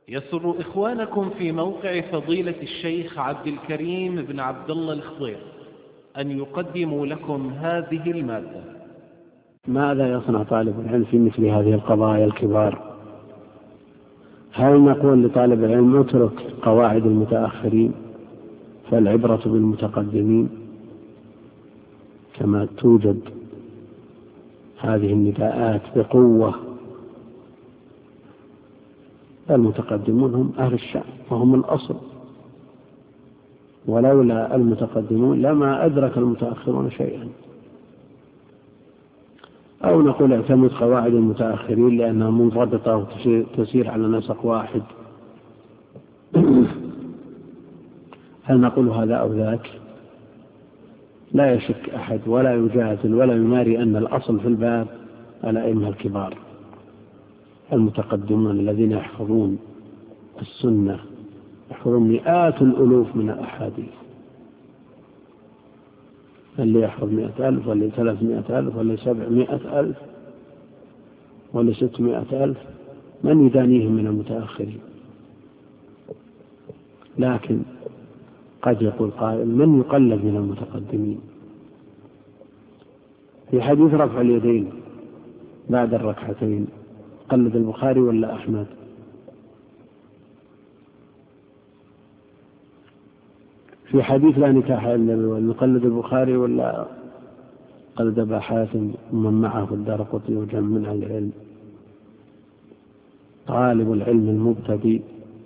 يسر إخوانكم في موقع فضيلة الشيخ عبد الكريم بن عبد الله الخضير أن يقدموا لكم هذه المادة. ماذا يصنع طالب العلم في مثل هذه القضايا الكبار؟ هل نقول لطالب العلم اترك قواعد المتأخرين فالعبرة بالمتقدمين، كما توجد هذه النداءات بقوة؟ المتقدمون هم أهل الشأن وهم الأصل، ولولا المتقدمون لما أدرك المتأخرون شيئا. أو نقول اعتمد قواعد المتأخرين لأنها منضبطة وتسير على نسق واحد. هل نقول هذا أو ذاك؟ لا يشك أحد ولا يجادل ولا يماري أن الأصل في الباب الأئمة الكبار المتقدمون الذين يحفظون السنة، يحفظون مئات الألوف من الأحاديث، اللي يحفظ 100,000 واللي 300,000 واللي 700,000 واللي 600,000، من يدانيهم من المتأخرين؟ لكن قد يقول قائل: من يقلد من المتقدمين؟ في حديث رفع اليدين بعد الركعتين قلد البخاري ولا أحمد؟ في حديث لا نكاح إلا نقلد البخاري ولا قلد أبا حاتم ومن معه في الدارقطني وجمع من أهل العلم؟ طالب العلم المبتدئ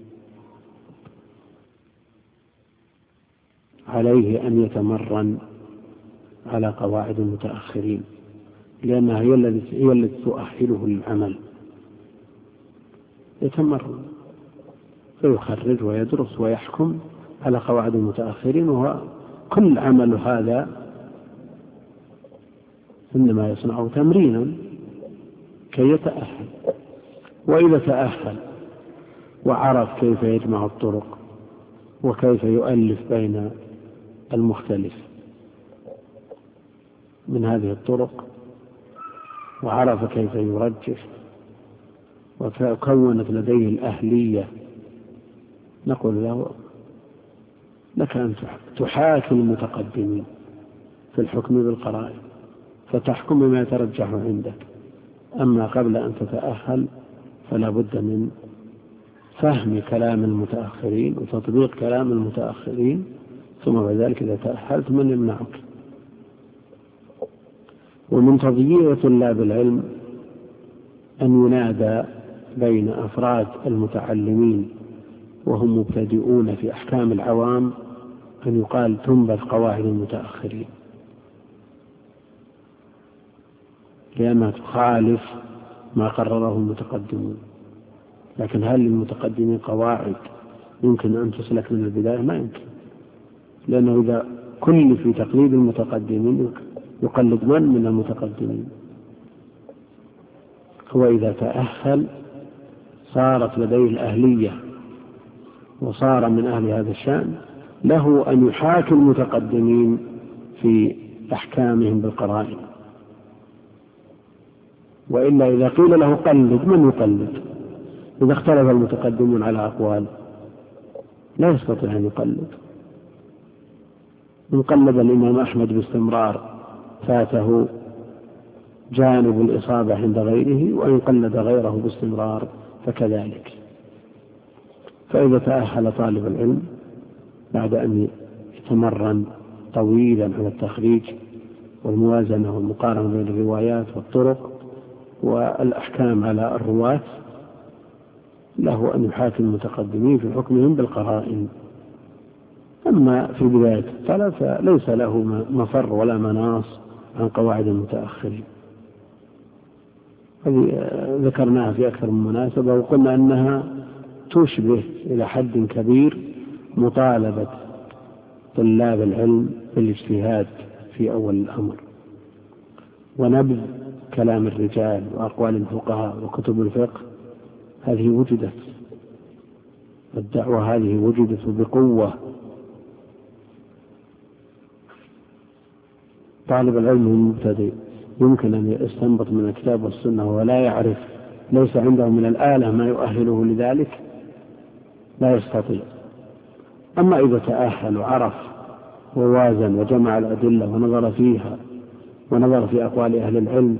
عليه أن يتمرن على قواعد المتأخرين، لأنها هي التي تؤهله للعمل. يتمرن فيخرج ويدرس ويحكم على قواعد المتأخرين، وهو كل عمل هذا إنما يصنعه تمرينا كي يتأهل. وإذا تأهل وعرف كيف يجمع الطرق وكيف يؤلف بين المختلف من هذه الطرق، وعرف كيف يرجح وكونت لديه الأهلية، نقول له: لك أن تحاكم المتقدمين في الحكم بالقرائن فتحكم بما يترجح عندك. أما قبل أن تتأهل فلا بد من فهم كلام المتأخرين وتطبيق كلام المتأخرين، ثم بعد ذلك إذا تأهلت من يمنعك. ومن تضييع طلاب العلم أن ينادى بين أفراد المتعلمين وهم مبتدئون في أحكام العوام أن يقال: تنبذ قواعد المتأخرين، لأنها تخالف ما قرره المتقدمون. لكن هل للمتقدمين قواعد يمكن أن تسلك من البداية؟ ما يمكن، لأنه إذا كل في تقليد المتقدمين يقلد من المتقدمين. هو إذا تأهل صارت لديه الأهلية وصار من أهل هذا الشأن، له أن يحاكم المتقدمين في أحكامهم بالقرائن. وإلا إذا قيل له قلد، من يقلد؟ إذا اختلف المتقدمون على أقوال لا يستطيع أن يقلد. إن قلد الإمام أحمد باستمرار فاته جانب الإصابة عند غيره، وإن قلد غيره باستمرار فكذلك. فإذا تأهل طالب العلم بعد أن يتمرن طويلا على التخريج والموازنة والمقارنة بين الروايات والطرق والأحكام على الرواة، له أن يحاكم المتقدمين في حكمهم بالقرائن. أما في بداية الطلب فليس له مفر ولا مناص عن قواعد المتأخرين. هذه ذكرناها في أكثر من مناسبة، وقلنا أنها تشبه إلى حد كبير مطالبة طلاب العلم بالاجتهاد في أول الأمر، ونبذ كلام الرجال وأقوال الفقهاء وكتب الفقه. هذه وجدت، الدعوة هذه وجدت بقوة. طالب العلم المبتدئ يمكن أن يستنبط من الكتاب والسنة ولا يعرف، ليس عنده من الآلة ما يؤهله لذلك، لا يستطيع. أما إذا تأهل وعرف ووازن وجمع الأدلة ونظر فيها ونظر في أقوال أهل العلم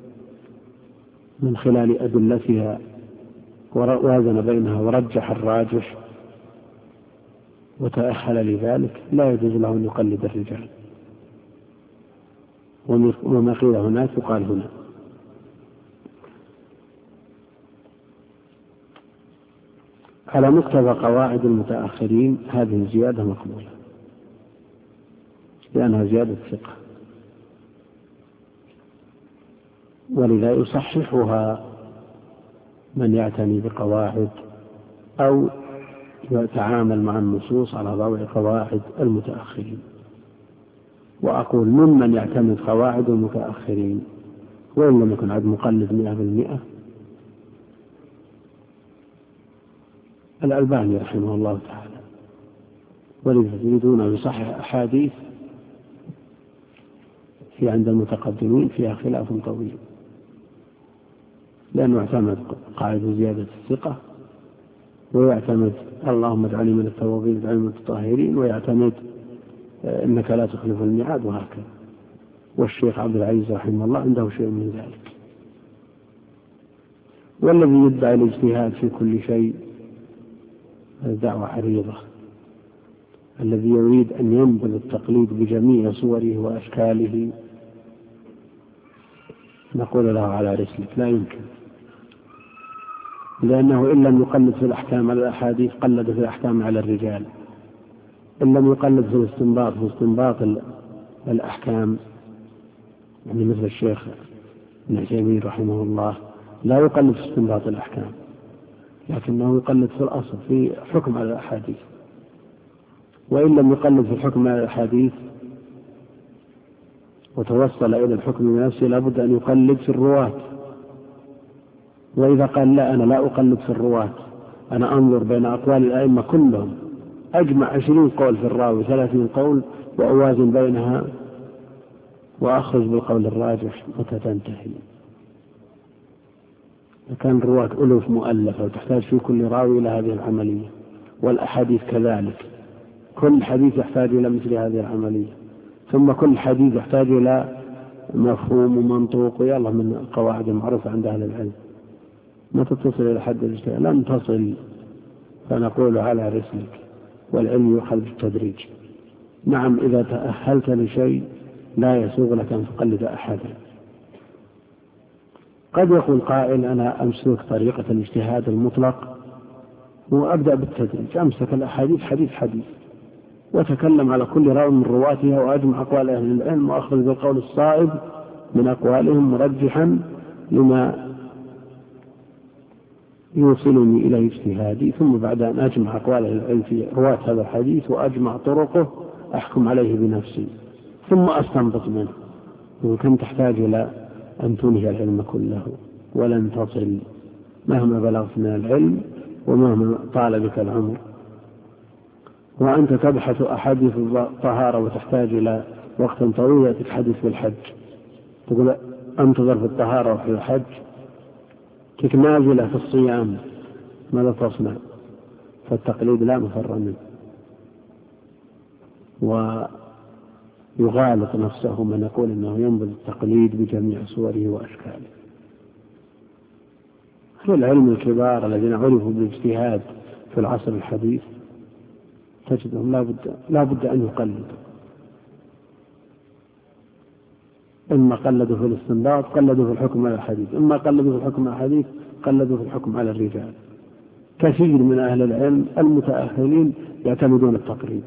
من خلال أدلتها ووازن بينها ورجح الراجح وتأهل لذلك، لا يجوز له أن يقلد الرجال، وما قيل هناك يقال هنا. على مقتضى قواعد المتأخرين هذه الزيادة مقبولة لأنها زيادة ثقة، ولذا يصححها من يعتني بقواعد أو يتعامل مع النصوص على ضوء قواعد المتأخرين. وأقول ممن يعتمد قواعد المتأخرين وإن لم يكن عد مقلد 100%، الألباني رحمه الله تعالى، ولذا تجدون بصحيح أحاديث في عند المتقدمين فيها خلاف طويل، لأنه اعتمد قاعدة زيادة الثقة، ويعتمد اللهم اجعلني من التوابين واجعلني من المتطهرين، ويعتمد إنك لا تخلف الميعاد، وهكذا. والشيخ عبد العزيز رحمه الله عنده شيء من ذلك. والذي يدعي الاجتهاد في كل شيء دعوة عريضة، الذي يريد أن ينبذ التقليد بجميع صوره وأشكاله نقول له على رسلك، لا يمكن، لأنه إن لم يقلد في الأحكام على الأحاديث قلد في الأحكام على الرجال، إن لم يقلد في الاستنباط الأحكام، يعني مثل الشيخ ابن عثيمين رحمه الله لا يقلد في استنباط الأحكام، لكنه يقلد في الأصل في حكم على الأحاديث. وإن لم يقلد في الحكم على الأحاديث وتوصل إلى الحكم بنفسه لابد أن يقلد في الرواة. وإذا قال لا أنا لا أقلد في الرواة، أنا أنظر بين أقوال الأئمة كلهم، أجمع 20 قول في الراوي 30 قول وأوازن بينها وأخرج بالقول الراجح، متى تنتهي؟ كان الرواة ألوف مؤلفة وتحتاج في كل راوي إلى هذه العملية، والأحاديث كذلك، كل حديث يحتاج إلى مثل هذه العملية، ثم كل حديث يحتاج إلى مفهوم ومنطوق، ويلا من القواعد المعروفة عند أهل العلم. ما تتصل إلى حد الاجتهاد، لم تصل، فنقول على رسلك، والعلم يؤخذ بالتدريج. نعم إذا تأهلت لشيء لا يسوغ لك أن تقلد أحدا. قد يقول قائل أنا أمسك طريقة الاجتهاد المطلق وأبدأ بالتدريج، أمسك الأحاديث حديث حديث وأتكلم على كل راوي من رواتها وأجمع أقوال أهل العلم وأخرج بالقول الصائب من أقوالهم مرجحا لما يوصلني إلى اجتهادي، ثم بعد أن أجمع أقوال أهل العلم في رواة هذا الحديث وأجمع طرقه أحكم عليه بنفسي ثم أستنبط منه. وكم تحتاج إلى أن تنهي العلم كله، ولن تصل مهما بلغت من العلم ومهما طال بك العمر. وأنت تبحث أحاديث الطهارة وتحتاج إلى وقت طويل، يأتيك حديث في الحج تقول أنتظر في الطهارة وفي الحج، تلك نازلة في الصيام، ماذا تصنع؟ فالتقليد لا مفر منه، ويغالط نفسه من يقول أنه ينبذ التقليد بجميع صوره وأشكاله. أهل العلم الكبار الذين عرفوا بالاجتهاد في العصر الحديث تجدهم لا بد أن يقلدوا، إما قلدوا في الاستنباط قلدوا في الحكم على الحديث، إما قلدوا في الحكم على الحديث قلدوا في الحكم على الرجال. كثير من أهل العلم المتأخرين يعتمدون التقليد.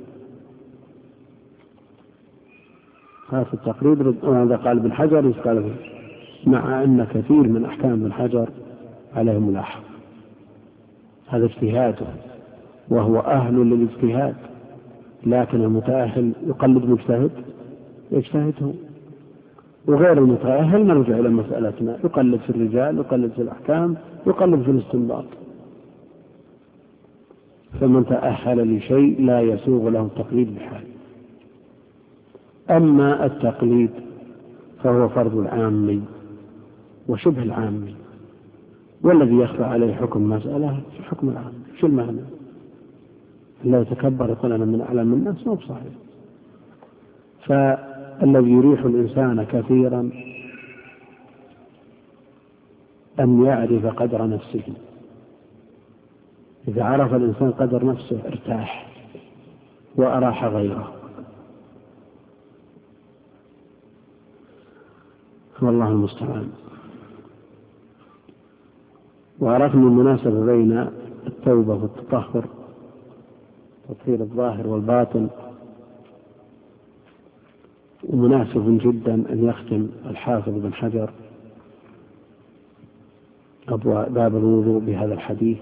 هذا التقليد وهذا قال ابن حجر قال، مع أن كثير من أحكام ابن حجر عليهم ملاحظة، هذا اجتهاده وهو أهل للاجتهاد، لكن المتأهل يقلد مجتهد يجتهده، وغير المتأهل نرجع إلى مسألتنا، يقلد في الرجال، يقلد في الأحكام، يقلد في الاستنباط. فمن تأهل لشيء لا يسوغ له التقليد بحال. أما التقليد فهو فرض العامي وشبه العامي، والذي يخفى عليه حكم مسألة في حكم العام. شو المعنى؟ لا يتكبر يقول أنا من أعلم الناس، مو بصحيح. فالذي يريح الإنسان كثيرا أن يعرف قدر نفسه. إذا عرف الإنسان قدر نفسه ارتاح وأراح غيره. والله المستعان. وعرفنا المناسبة بين التوبة والتطهر، تطهير الظاهر والباطن. ومناسب جدا أن يختم الحافظ بن حجر باب الوضوء بهذا الحديث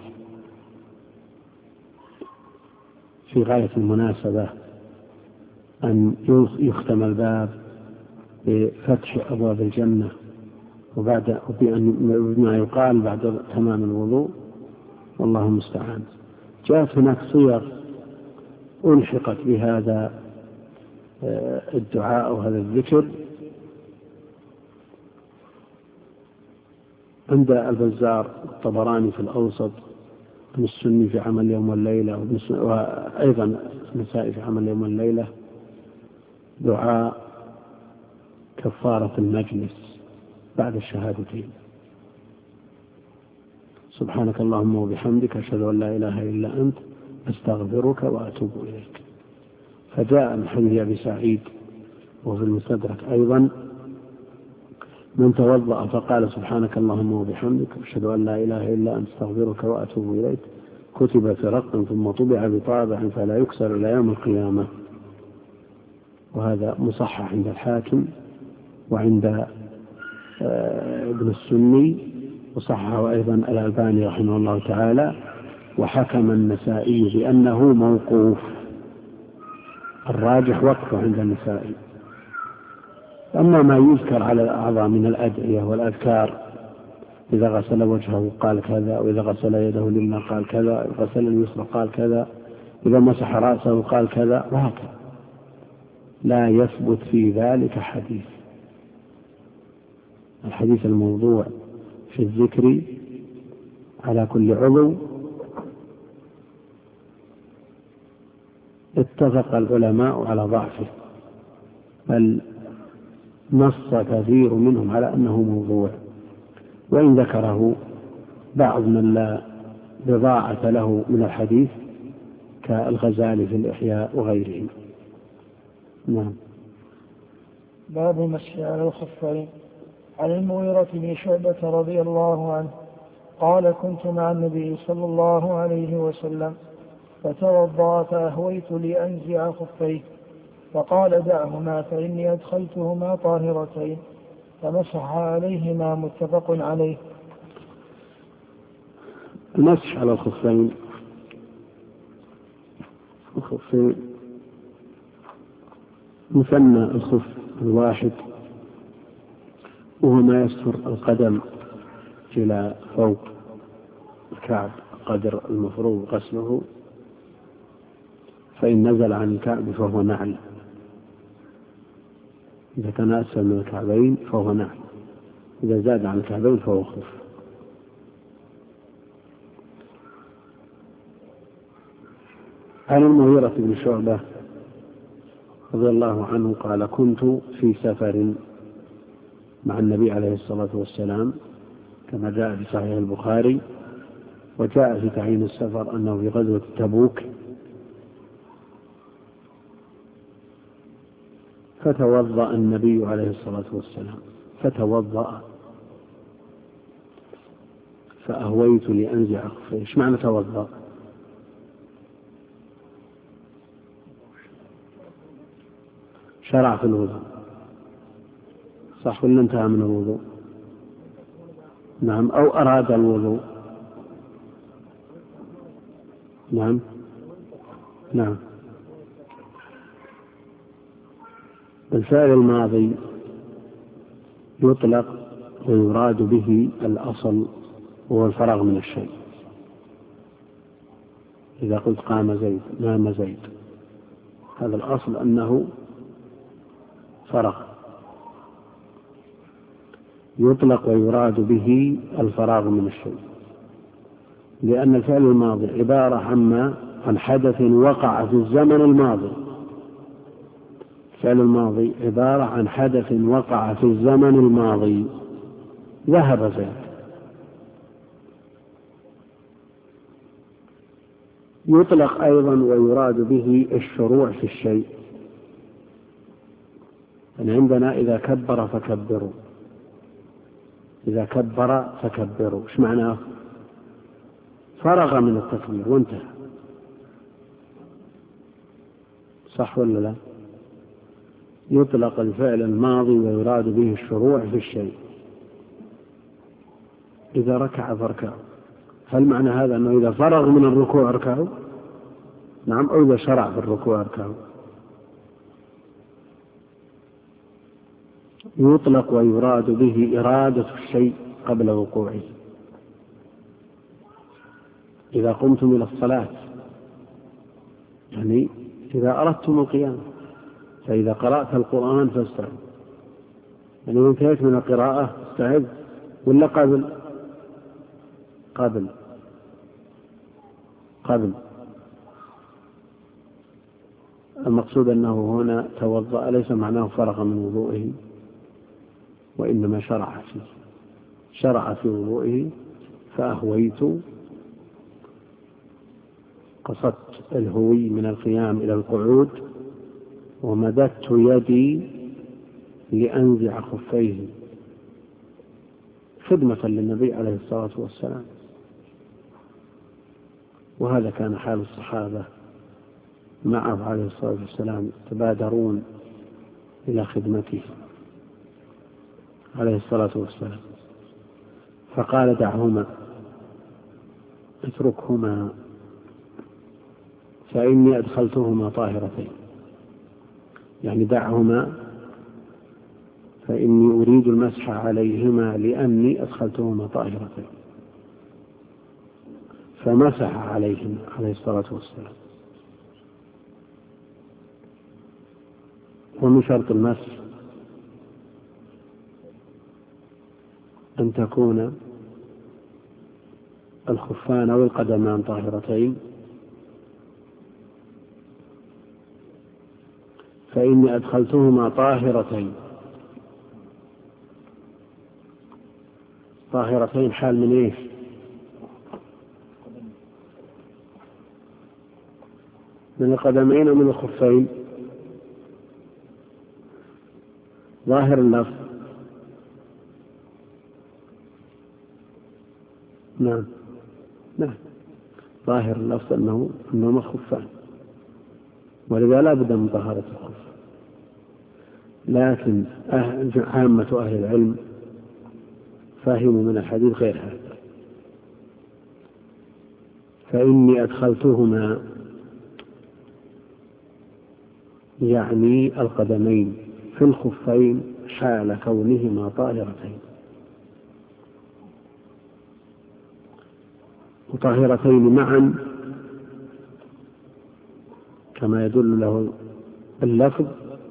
في غاية المناسبة، أن يختم الباب بفتح أبواب الجنة وبما يقال بعد تمام الوضوء. والله المستعان. جاءت هناك صيغ ألحقت بهذا الدعاء وهذا الذكر عند البزار الطبراني في الأوسط، ابن السني في عمل اليوم والليلة، وأيضا النسائي في عمل اليوم والليلة، دعاء كفارة المجلس بعد الشهادتين: سبحانك اللهم وبحمدك أشهد أن لا إله إلا أنت أستغفرك وأتوب إليك. فجاء من حديث أبي سعيد وفي المستدرك أيضا: من توضأ فقال سبحانك اللهم وبحمدك أشهد أن لا إله إلا أنت أستغفرك وأتوب إليك كتب في رق ثم طبع بطابع فلا يكسر إلى يوم القيامة. وهذا مصحح عند الحاكم وعند ابن السني، وصححه أيضا الألباني رحمه الله تعالى. وحكم النسائي بأنه موقوف، الراجح وقفه عند النسائي. أما ما يذكر على الأعضاء من الأدعية والأذكار: إذا غسل وجهه قال كذا، وإذا غسل يده اليمنى قال كذا، إذا غسل اليسرى قال كذا، إذا مسح رأسه قال كذا، وهكذا، لا يثبت في ذلك حديث. الحديث الموضوع في الذكر على كل عضو اتفق العلماء على ضعفه، بل نص كثير منهم على أنه موضوع، وإن ذكره بعض من لا بضاعة له من الحديث كالغزالي في الإحياء وغيره. نعم. باب المسح على الخفين. عن المغيرة بن شعبة رضي الله عنه قال: كنت مع النبي صلى الله عليه وسلم فتوضأ فأهويت لأنزع خفيه فقال: دعهما فإني أدخلتهما طاهرتين، فمسح عليهما. متفق عليه. المسح على الخفين مثنى الخف الواحد، وهو ما يستر القدم إلى فوق الكعب قدر المفروض غسله، فإن نزل عن الكعب فهو نعل، إذا كان أسفل من الكعبين فهو نعل، إذا زاد عن الكعبين فهو خف. عن المغيرة بن شعبة رضي الله عنه قال: كنت في سفر مع النبي عليه الصلاة والسلام، كما جاء في صحيح البخاري، وجاء في تعيين السفر أنه في غزوة تبوك، فتوضأ النبي عليه الصلاة والسلام، فتوضأ فأهويت لأنزع خفيه. إيش معنى توضأ؟ شرع في الوضوء، صح ولا انتهى من الوضوء؟ نعم. أو أراد الوضوء. نعم. نعم. الفعل الماضي يطلق ويراد به الأصل وهو الفراغ من الشيء. إذا قلت قام زيد، نام زيد، هذا الأصل أنه فرغ. يطلق ويراد به الفراغ من الشيء، لأن الفعل الماضي عبارة عما عن حدث وقع في الزمن الماضي. الفعل الماضي عبارة عن حدث وقع في الزمن الماضي. ذهب زيد. يطلق أيضا ويراد به الشروع في الشيء. يعني عندنا إذا كبر فكبروا، إذا كبر فكبروا، إيش معناه؟ فرغ من التكبير وانتهى، صح ولا لا؟ يطلق الفعل الماضي ويراد به الشروع في الشيء. إذا ركع فاركعوا، هل معنى هذا أنه إذا فرغ من الركوع اركعوا؟ نعم، أو إذا شرع في الركوع اركعوا. يطلق ويراد به إرادة الشيء قبل وقوعه. إذا قمتم إلى الصلاة، يعني إذا أردتم القيام، فإذا قرأت القرآن فاستعذ، يعني إذا انتهيت من القراءة استعذ ولا قبل. المقصود أنه هنا توضأ، ليس معناه فرغ من وضوئه، وإنما شرع في وضوئه. فأهويت، قصدت الهوي من القيام إلى القعود، ومددت يدي لأنزع خفيه خدمة للنبي عليه الصلاة والسلام. وهذا كان حال الصحابة معه عليه الصلاة والسلام، يتبادرون إلى خدمته عليه الصلاة والسلام. فقال دعهما، اتركهما، فإني أدخلتهما طاهرتين. يعني دعهما فإني أريد المسح عليهما لأني أدخلتهما طاهرتين. فمسح عليهما عليه الصلاة والسلام. ومن شرط المسح أن تكون الخفان أو القدمان طاهرتين. فإني أدخلتهما طاهرتين حال من إيش؟ من القدمين ومن الخفين. ظاهر اللفظ نعم ظاهر اللفظ أنهما خفان، ولذا لا بد من طهارة الخف. لكن عامة أهل العلم فهموا من الحديث غير هذا. فإني أدخلتهما يعني القدمين في الخفين حال كونهما طاهرتين، وطاهرتين معا كما يدل له اللفظ،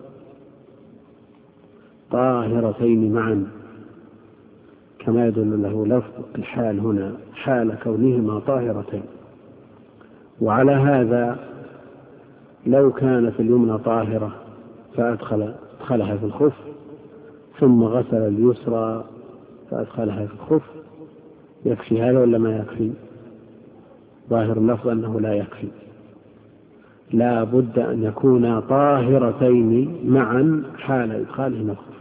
طاهرتين معا كما يدل له لفظ الحال هنا حال كونهما طاهرتين. وعلى هذا لو كانت اليمنى طاهرة فأدخلها في الخف، ثم غسل اليسرى فأدخلها في الخف، يكفي هذا ولا ما يكفي؟ ظاهر اللفظ أنه لا يكفي، لا بد أن يكونا طاهرتين معا حال إدخالهما الخف.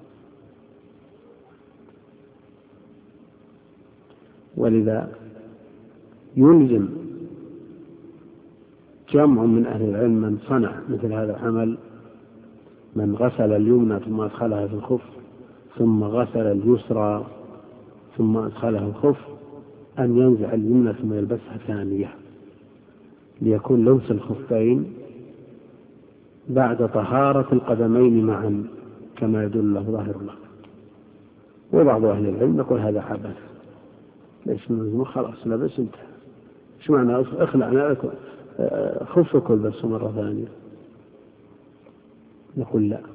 ولذا يلزم جمع من أهل العلم من صنع مثل هذا العمل، من غسل اليمنى ثم أدخلها في الخف، ثم غسل اليسرى ثم أدخلها الخف، أن ينزع اليمنى ثم يلبسها ثانية، ليكون لبس الخفين بعد طهارة القدمين معا كما يدل له ظاهر الله. وبعض أهل العلم يقول هذا عبث، ليش نلزمه؟ خلاص لبس انتهى. ايش معنى اخلع خفك والبس مرة ثانية؟ نقول لا،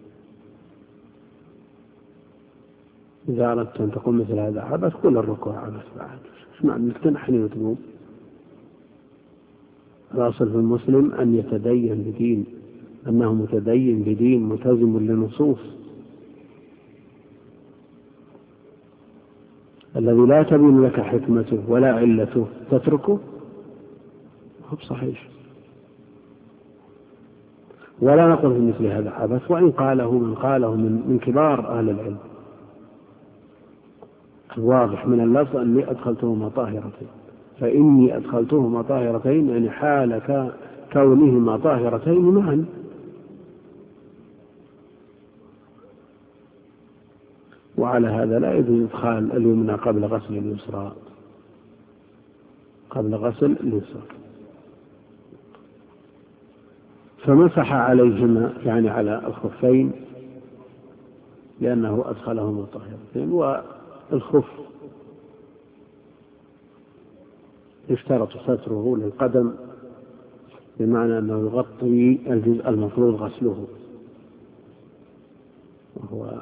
إذا أردت أن تقول مثل هذا عبث قل الركوع عبث بعد. ايش معنى انك تنحني وتقوم؟ الأصل في المسلم أن يتدين بدين، أنه متدين بدين ملتزم للنصوص. الذي لا تبين لك حكمته ولا علته تتركه هو صحيح. ولا نقول في مثل هذا عبث، وإن قاله من كبار أهل العلم. الواضح من اللفظ أني أدخلتهما طاهرتين، فإني أدخلتهما طاهرتين يعني حال كونهما طاهرتين معا. وعلى هذا لا يجوز إدخال اليمنى قبل غسل اليسرى، فمسح عليهما يعني على الخفين لأنه أدخلهما طاهرتين. والخف يشترط ستره للقدم بمعنى أنه يغطي الجزء المفروض غسله، وهو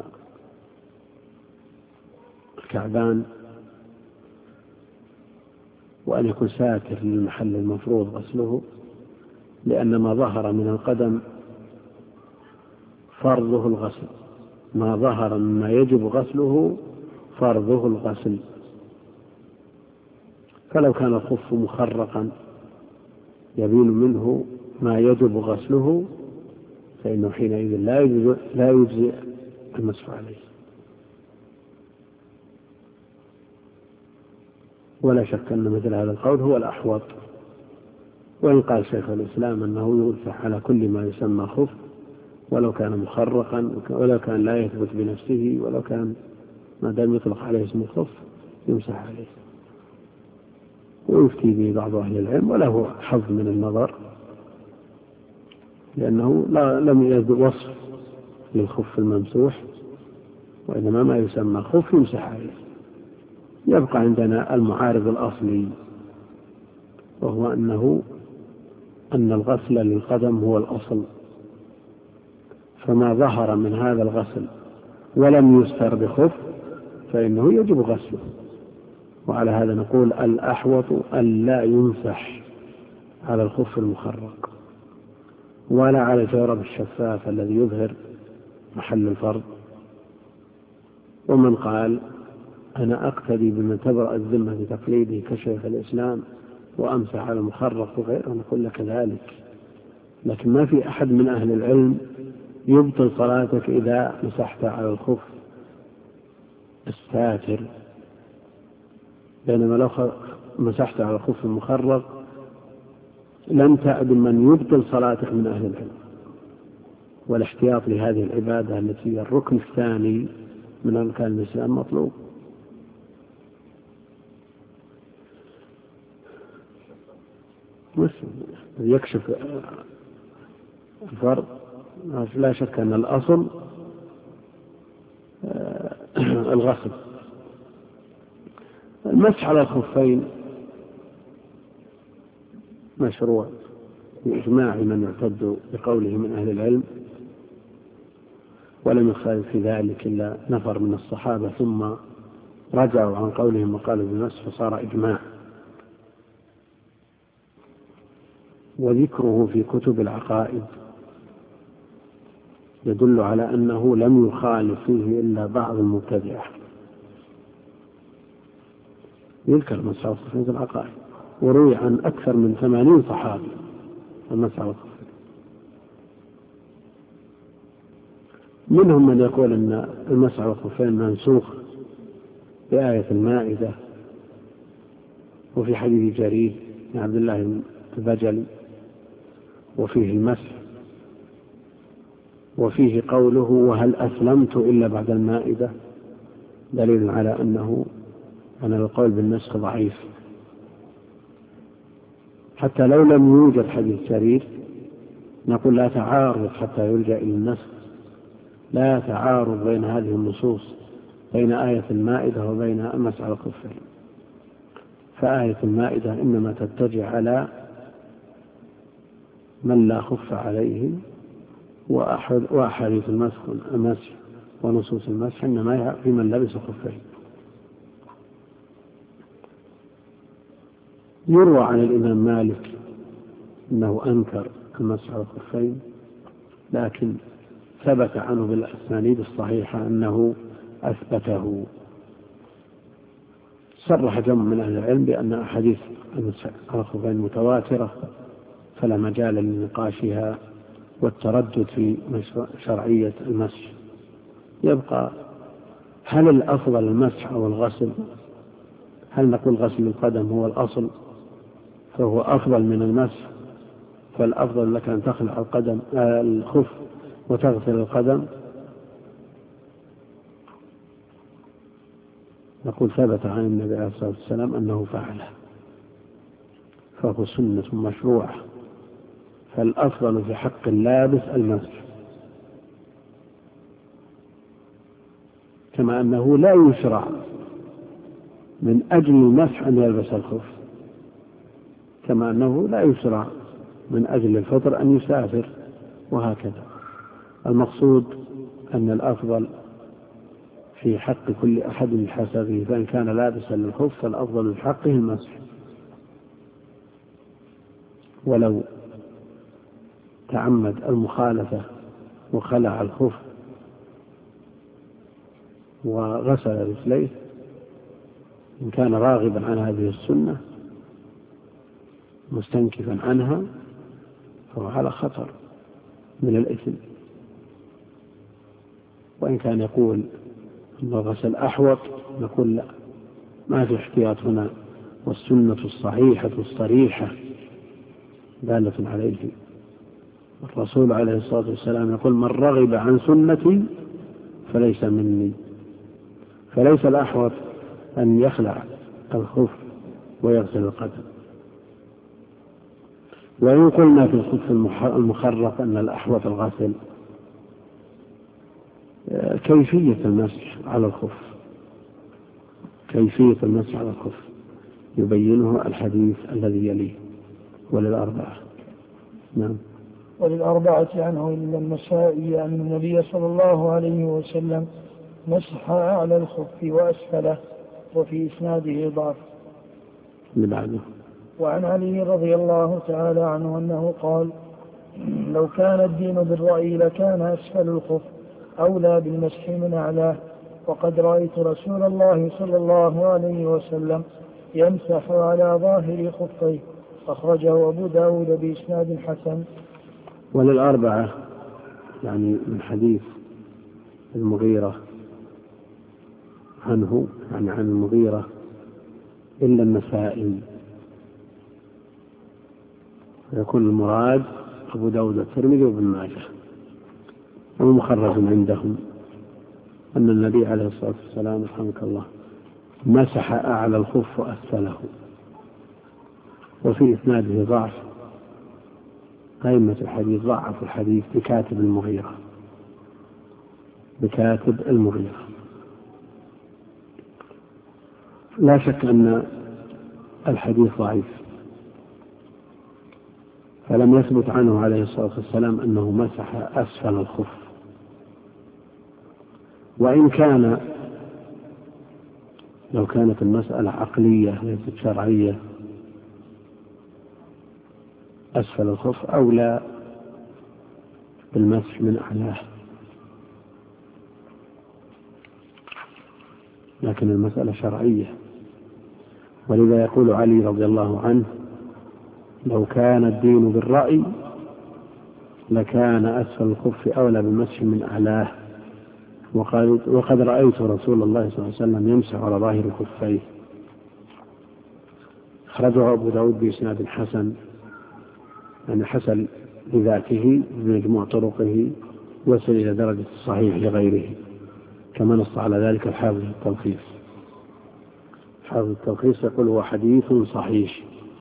الكعبان، وأن يكون ساتر للمحل المفروض غسله، لأن ما ظهر من القدم فرضه الغسل، ما ظهر مما يجب غسله فرضه الغسل. فلو كان الخف مخرقا يبين منه ما يجب غسله فإنه حينئذ لا يجزئ المسح عليه. ولا شك أن مثل هذا القول هو الأحوط. وإن قال شيخ الإسلام أنه يمسح على كل ما يسمى خف ولو كان مخرقا، ولو كان لا يثبت بنفسه، ولو كان ما دام يطلق عليه اسم الخف يمسح عليه. ويفتي به بعض أهل العلم وله حظ من النظر، لأنه لم يجد وصف للخف الممسوح، وإنما ما يسمى خف يمسح عليه. يبقى عندنا المعارض الأصلي، وهو أن الغسل للقدم هو الأصل، فما ظهر من هذا الغسل ولم يستر بخف فإنه يجب غسله. وعلى هذا نقول الأحوط أن لا يمسح على الخف المخرق ولا على الجورب الشفاف الذي يظهر محل الفرض. ومن قال أنا أقتدي بمن تبرأ الذمة بتقليده كشيخ الإسلام وأمسح على المخرق وغيره، نقول لك ذلك، لكن ما في أحد من أهل العلم يبطل صلاتك إذا مسحت على الخف الساتر، بينما لو مسحت على الخف المخرق لن تعد من يبطل صلاتك من أهل العلم. والاحتياط لهذه العبادة التي هي الركن الثاني من أركان الإسلام مطلوب. يكشف الفرض. لا شك أن الأصل الغسل. المسح على الخفين مشروع بإجماع من يعتد بقوله من أهل العلم، ولم يخالف في ذلك إلا نفر من الصحابة ثم رجعوا عن قولهم وقالوا بالمسح فصار إجماع. وذكره في كتب العقائد يدل على أنه لم يخالف فيه إلا بعض المبتدعة. يذكر مسح على الخفين في العقائد، وروي عن أكثر من 80 صحابي المسح على الخفين. منهم من يقول أن المسح على الخفين منسوخ بآية المائدة، وفي حديث جرير بن عبد الله البجلي وفيه المسح، وفيه قوله وهل أسلمت إلا بعد المائدة، دليل على أن القول بالنسخ ضعيف. حتى لو لم يوجد حديث جرير نقول لا تعارض حتى يلجأ إلى النسخ، لا تعارض بين هذه النصوص، بين آية المائدة وبين المسح على الخفين. فآية المائدة إنما تتجه على من لا خف عليه، وأحاديث المسح ونصوص المسح إنما في من لبس خفين. يروى عن الإمام مالك أنه أنكر المسح على الخفين، لكن ثبت عنه بالأسانيد الصحيحة أنه أثبته. صرح جمع من أهل العلم بأن أحاديث المسح على الخفين متواترة، فلا مجال لنقاشها والتردد في شرعية المسح. يبقى هل الأفضل المسح أو الغسل؟ هل نقول غسل القدم هو الأصل فهو أفضل من المسح، فالأفضل لك أن تخلع الخف وتغسل القدم؟ نقول ثبت عن النبي عليه الصلاة والسلام أنه فعله، فهو سنة مشروعة، فالأفضل في حق اللابس المسح، كما أنه لا يشرع من أجل المسح أن يلبس الخف، كما أنه لا يشرع من أجل الفطر أن يسافر، وهكذا. المقصود أن الأفضل في حق كل أحد بحسبه، فإن كان لابسا للخف فالأفضل في حقه المسح، ولو تعمد المخالفة وخلع الخف وغسل رجليه إن كان راغبا عن هذه السنة مستنكفا عنها فهو على خطر من الإثم. وإن كان يقول أن الغسل أحوط نقول لا، ما في احتياط هنا، والسنة الصحيحة الصريحة دالة عليه. الرسول عليه الصلاة والسلام يقول من رغب عن سنتي فليس مني، فليس الأحوط أن يخلع الخف ويغسل القدم. وإن قلنا في الخف المخرق أن الأحوط الغسل، كيفية المسح على الخف، كيفية المسح على الخف يبينه الحديث الذي يليه وللأربعة. نعم. وللأربعة عنه إلا النسائي أن النبي صلى الله عليه وسلم مسح أعلى الخف وأسفله، وفي إسناده ضعف. لبعده. وعن علي رضي الله تعالى عنه أنه قال لو كان الدين بالرأي لكان أسفل الخف أولى بالمسح من أعلاه، وقد رأيت رسول الله صلى الله عليه وسلم يمسح على ظاهر خفيه، أخرجه أبو داود بإسناد حسن. وللأربعة يعني من حديث المغيرة عنه، يعني عن المغيرة إلا النسائي، يكون المراد أبو داود والترمذي وابن ماجه. ومخرج عندهم أن النبي عليه الصلاة والسلام رحمك الله مسح أعلى الخف وأسفله، وفي إسناده ضعف، أئمة الحديث ضعف الحديث بكاتب المغيرة. لا شك أن الحديث ضعيف، فلم يثبت عنه عليه الصلاة والسلام أنه مسح أسفل الخف. وإن كان لو كانت المسألة عقلية ليست شرعية أسفل الخف أولى بالمسح من أعلاه، لكن المسألة شرعية، ولذا يقول علي رضي الله عنه لو كان الدين بالرأي لكان أسفل الخف أولى بالمسح من أعلاه، وقد رأيت رسول الله صلى الله عليه وسلم يمسح على ظاهر خفيه. أخرجه أبو داود بإسناد حسن، يعني حسن لذاته بمجموع طرقه وصل إلى درجة الصحيح لغيره، كما نص على ذلك الحافظ التلخيص. حافظ التلخيص يقول هو حديث صحيح.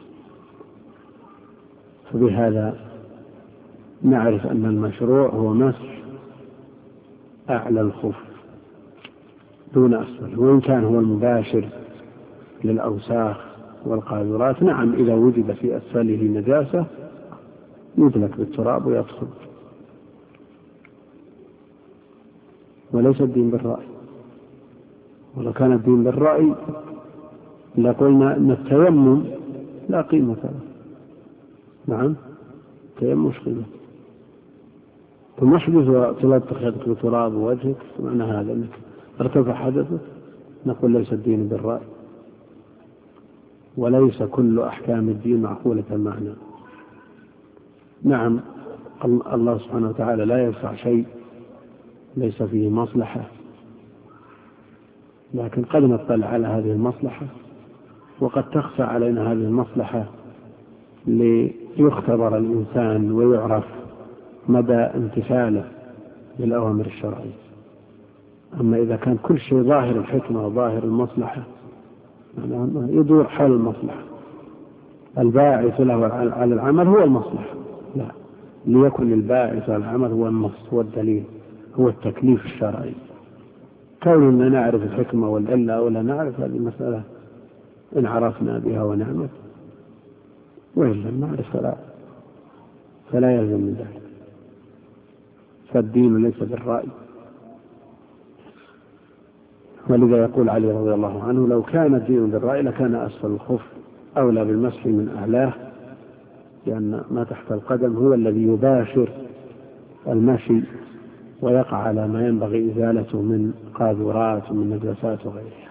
فبهذا نعرف أن المشروع هو مسح أعلى الخف دون أسفل، وإن كان هو المباشر للأوساخ والقاذورات نعم إذا وجد في أسفله نجاسة يدلك بالتراب ويدخل، وليس الدين بالرأي. ولو كان الدين بالرأي لقلنا أن التيمم لا قيمة له. نعم. التيمم مشكلة. تمحدث وتلطخ يدك بتراب وجهك، معنى هذا أنك ارتفع حدثك. نقول ليس الدين بالرأي، وليس كل أحكام الدين معقولة المعنى. نعم الله سبحانه وتعالى لا يدفع شيء ليس فيه مصلحة، لكن قد نطلع على هذه المصلحة، وقد تخفى علينا هذه المصلحة ليختبر الإنسان ويعرف مدى امتثاله للأوامر الشرعية. أما إذا كان كل شيء ظاهر الحكمة وظاهر المصلحة يدور حول المصلحة، الباعث له على العمل هو المصلحة، لا، ليكن الباعث على العمل هو النص، هو الدليل، هو التكليف الشرعي. كوننا نعرف الحكمة والعلة أو لا نعرف، هذه المسألة إن عرفنا بها ونعمت، وإن لم نعرف فلا يلزم من ذلك. فالدين ليس بالرأي. ولذا يقول علي رضي الله عنه: لو كان الدين بالرأي لكان أسفل الخف أولى بالمسح من أعلاه، لأن ما تحت القدم هو الذي يباشر المشي ويقع على ما ينبغي إزالته من قاذورات ومن نجاسات وغيرها.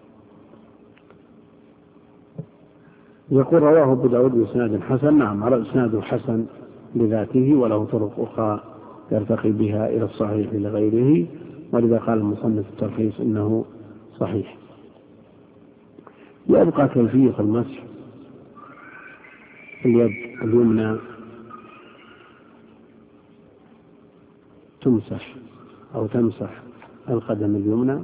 يقول: رواه أبو داود بإسناد حسن. نعم، على إسناد حسن لذاته، وله طرق أخرى يرتقي بها إلى الصحيح لغيره، ولذا قال المصنف التلخيص إنه صحيح. يبقى كيفية المسح. اليد اليمنى تمسح أو تمسح القدم اليمنى،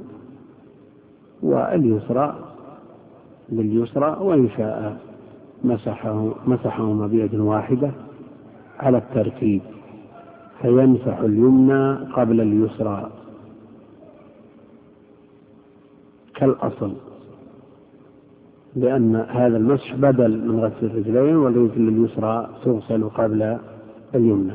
واليسرى لليسرى، وإن شاء مسحهما بيد واحدة على الترتيب، فيمسح اليمنى قبل اليسرى كالأصل، لأن هذا المسح بدل من غسل الرجلين، والرجل اليسرى تغسل قبل اليمنى.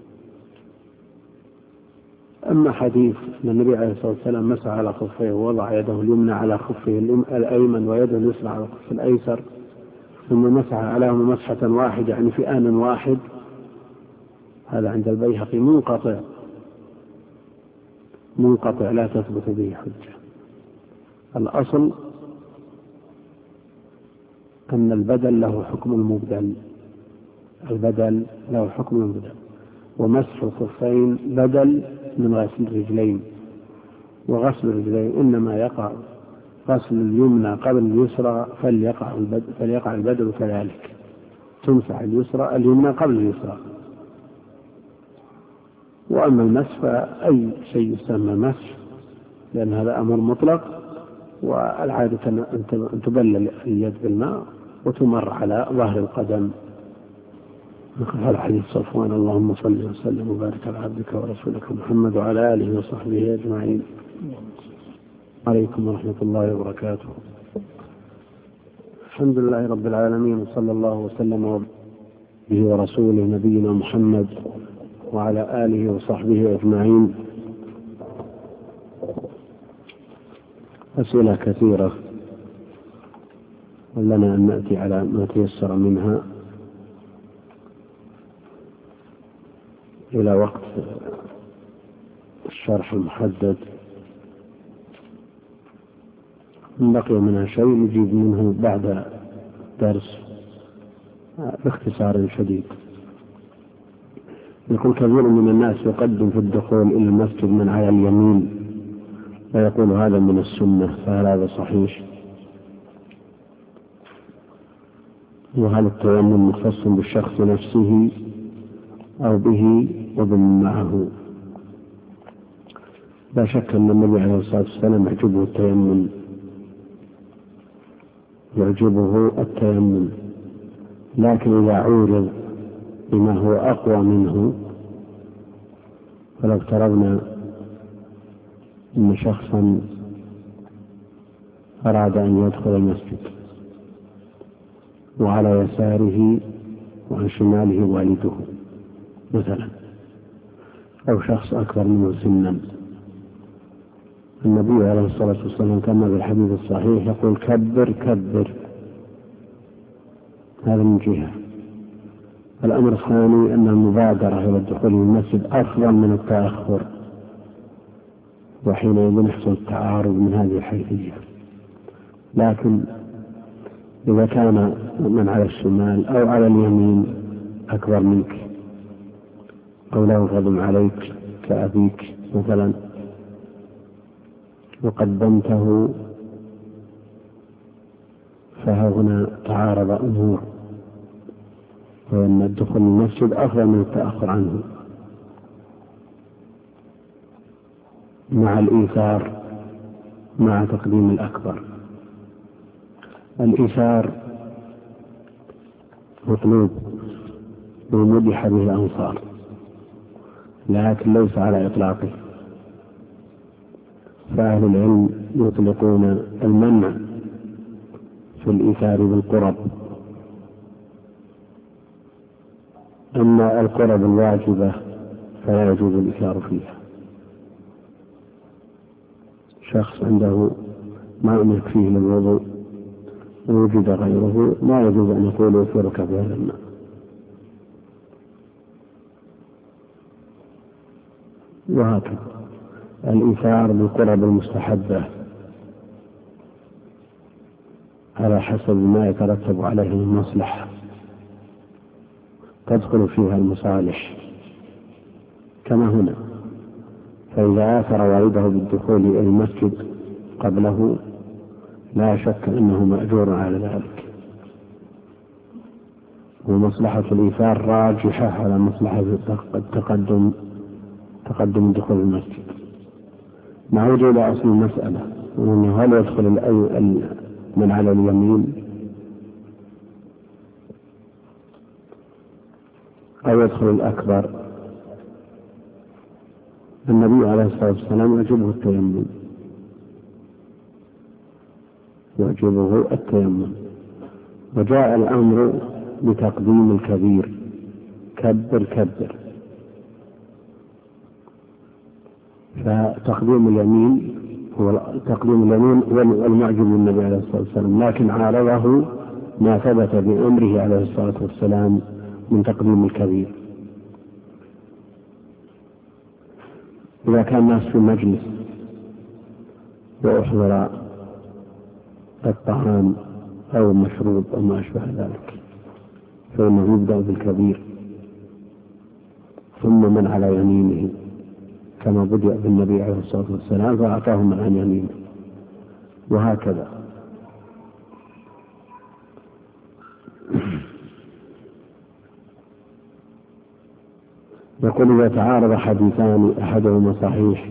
أما حديث أن النبي عليه الصلاة والسلام مسح على خفيه ووضع يده اليمنى على خفه الأيمن ويده اليسرى على خفه الأيسر، ثم مسح عليهما مسحة واحدة يعني في آن واحد، هذا عند البيهقي منقطع لا تثبت به حجة. الأصل أن البدل له حكم المبدل، ومسح الخفين بدل من غسل الرجلين، وغسل الرجلين إنما يقع غسل اليمنى قبل اليسرى، فليقع البدل كذلك، تمسح اليمنى قبل اليسرى. وأما المسح فأي شيء يسمى مسح، لأن هذا أمر مطلق، والعادة أن تبلل اليد بالماء وتمر على ظهر القدم. هذا حديث صفوان: اللهم صل وسلم وبارك على عبدك ورسولك محمد وعلى آله وصحبه أجمعين. عليكم ورحمة الله وبركاته. الحمد لله رب العالمين، وصلى الله وسلم وبارك ورسوله نبينا محمد وعلى آله وصحبه أجمعين. أسئلة كثيرة، ولنا أن نأتي على ما تيسر منها إلى وقت الشرح المحدد. إن بقي منها شيء نجيب منه بعد درس باختصار شديد. يقول: كثير من الناس يقدم في الدخول إلى المسجد من على اليمين، ويقول هذا من السنة، فهل هذا صحيح؟ وهل التيمم مختص بالشخص نفسه أو به وبمن معه؟ لا شك أن النبي عليه الصلاة والسلام يعجبه التيمم، لكن إذا عورض بما هو أقوى منه، فلو افترضنا أن شخصا أراد أن يدخل المسجد وعلى يساره وعن شماله والده مثلا، أو شخص أكبر منه سنا، النبي عليه الصلاة والسلام كما في الحديث الصحيح يقول: كبر كبر. هذا من جهة. الأمر الثاني أن المبادرة إلى الدخول في المسجد أفضل من التأخر، وحينئذ يحصل التعارض من هذه الحيثية. لكن إذا كان من على الشمال أو على اليمين أكبر منك أو له فضل عليك كأبيك مثلا وقدمته، فهنا تعارض أمور، وأن الدخول المسجد أفضل من التأخر عنه مع الإيثار مع تقديم الأكبر. الإيثار مطلوب ومدح به الأنصار، لكن ليس على إطلاقه، فأهل العلم يطلقون المنع في الإيثار بالقرب، أما القرب الواجبة فلا يجوز الإيثار فيها. شخص عنده ماء يكفيه للوضوء ووجد غيره، لا يجوز أن يقول أوثرك بهذا الماء. وهكذا الإيثار بالقرب المستحبة على حسب ما يترتب عليه من مصلحة تدخل فيها المصالح كما هنا، فإذا آثر والده بالدخول إلى المسجد قبله لا شك أنه مأجور على ذلك، ومصلحة الإيثار راجحة على مصلحة تقدم دخول المسجد. نعود إلى أصل المسألة، وأنه هل يدخل من على اليمين أو يدخل الأكبر؟ النبي عليه الصلاة والسلام يعجبه التيمم، وجاء الأمر بتقديم الكبير، كبر، فتقديم اليمين هو المعجب للنبي عليه الصلاة والسلام، لكن عارضه ما ثبت بأمره عليه الصلاة والسلام من تقديم الكبير. إذا كان الناس في مجلس وأحضر الطعام أو المشروب أو ما أشبه ذلك فإنه يبدأ بالكبير ثم من على يمينه، كما بدأ بالنبي عليه الصلاة والسلام فأعطاه من عن يمينه، وهكذا. يقول إذا تعارض حديثان أحدهما صحيح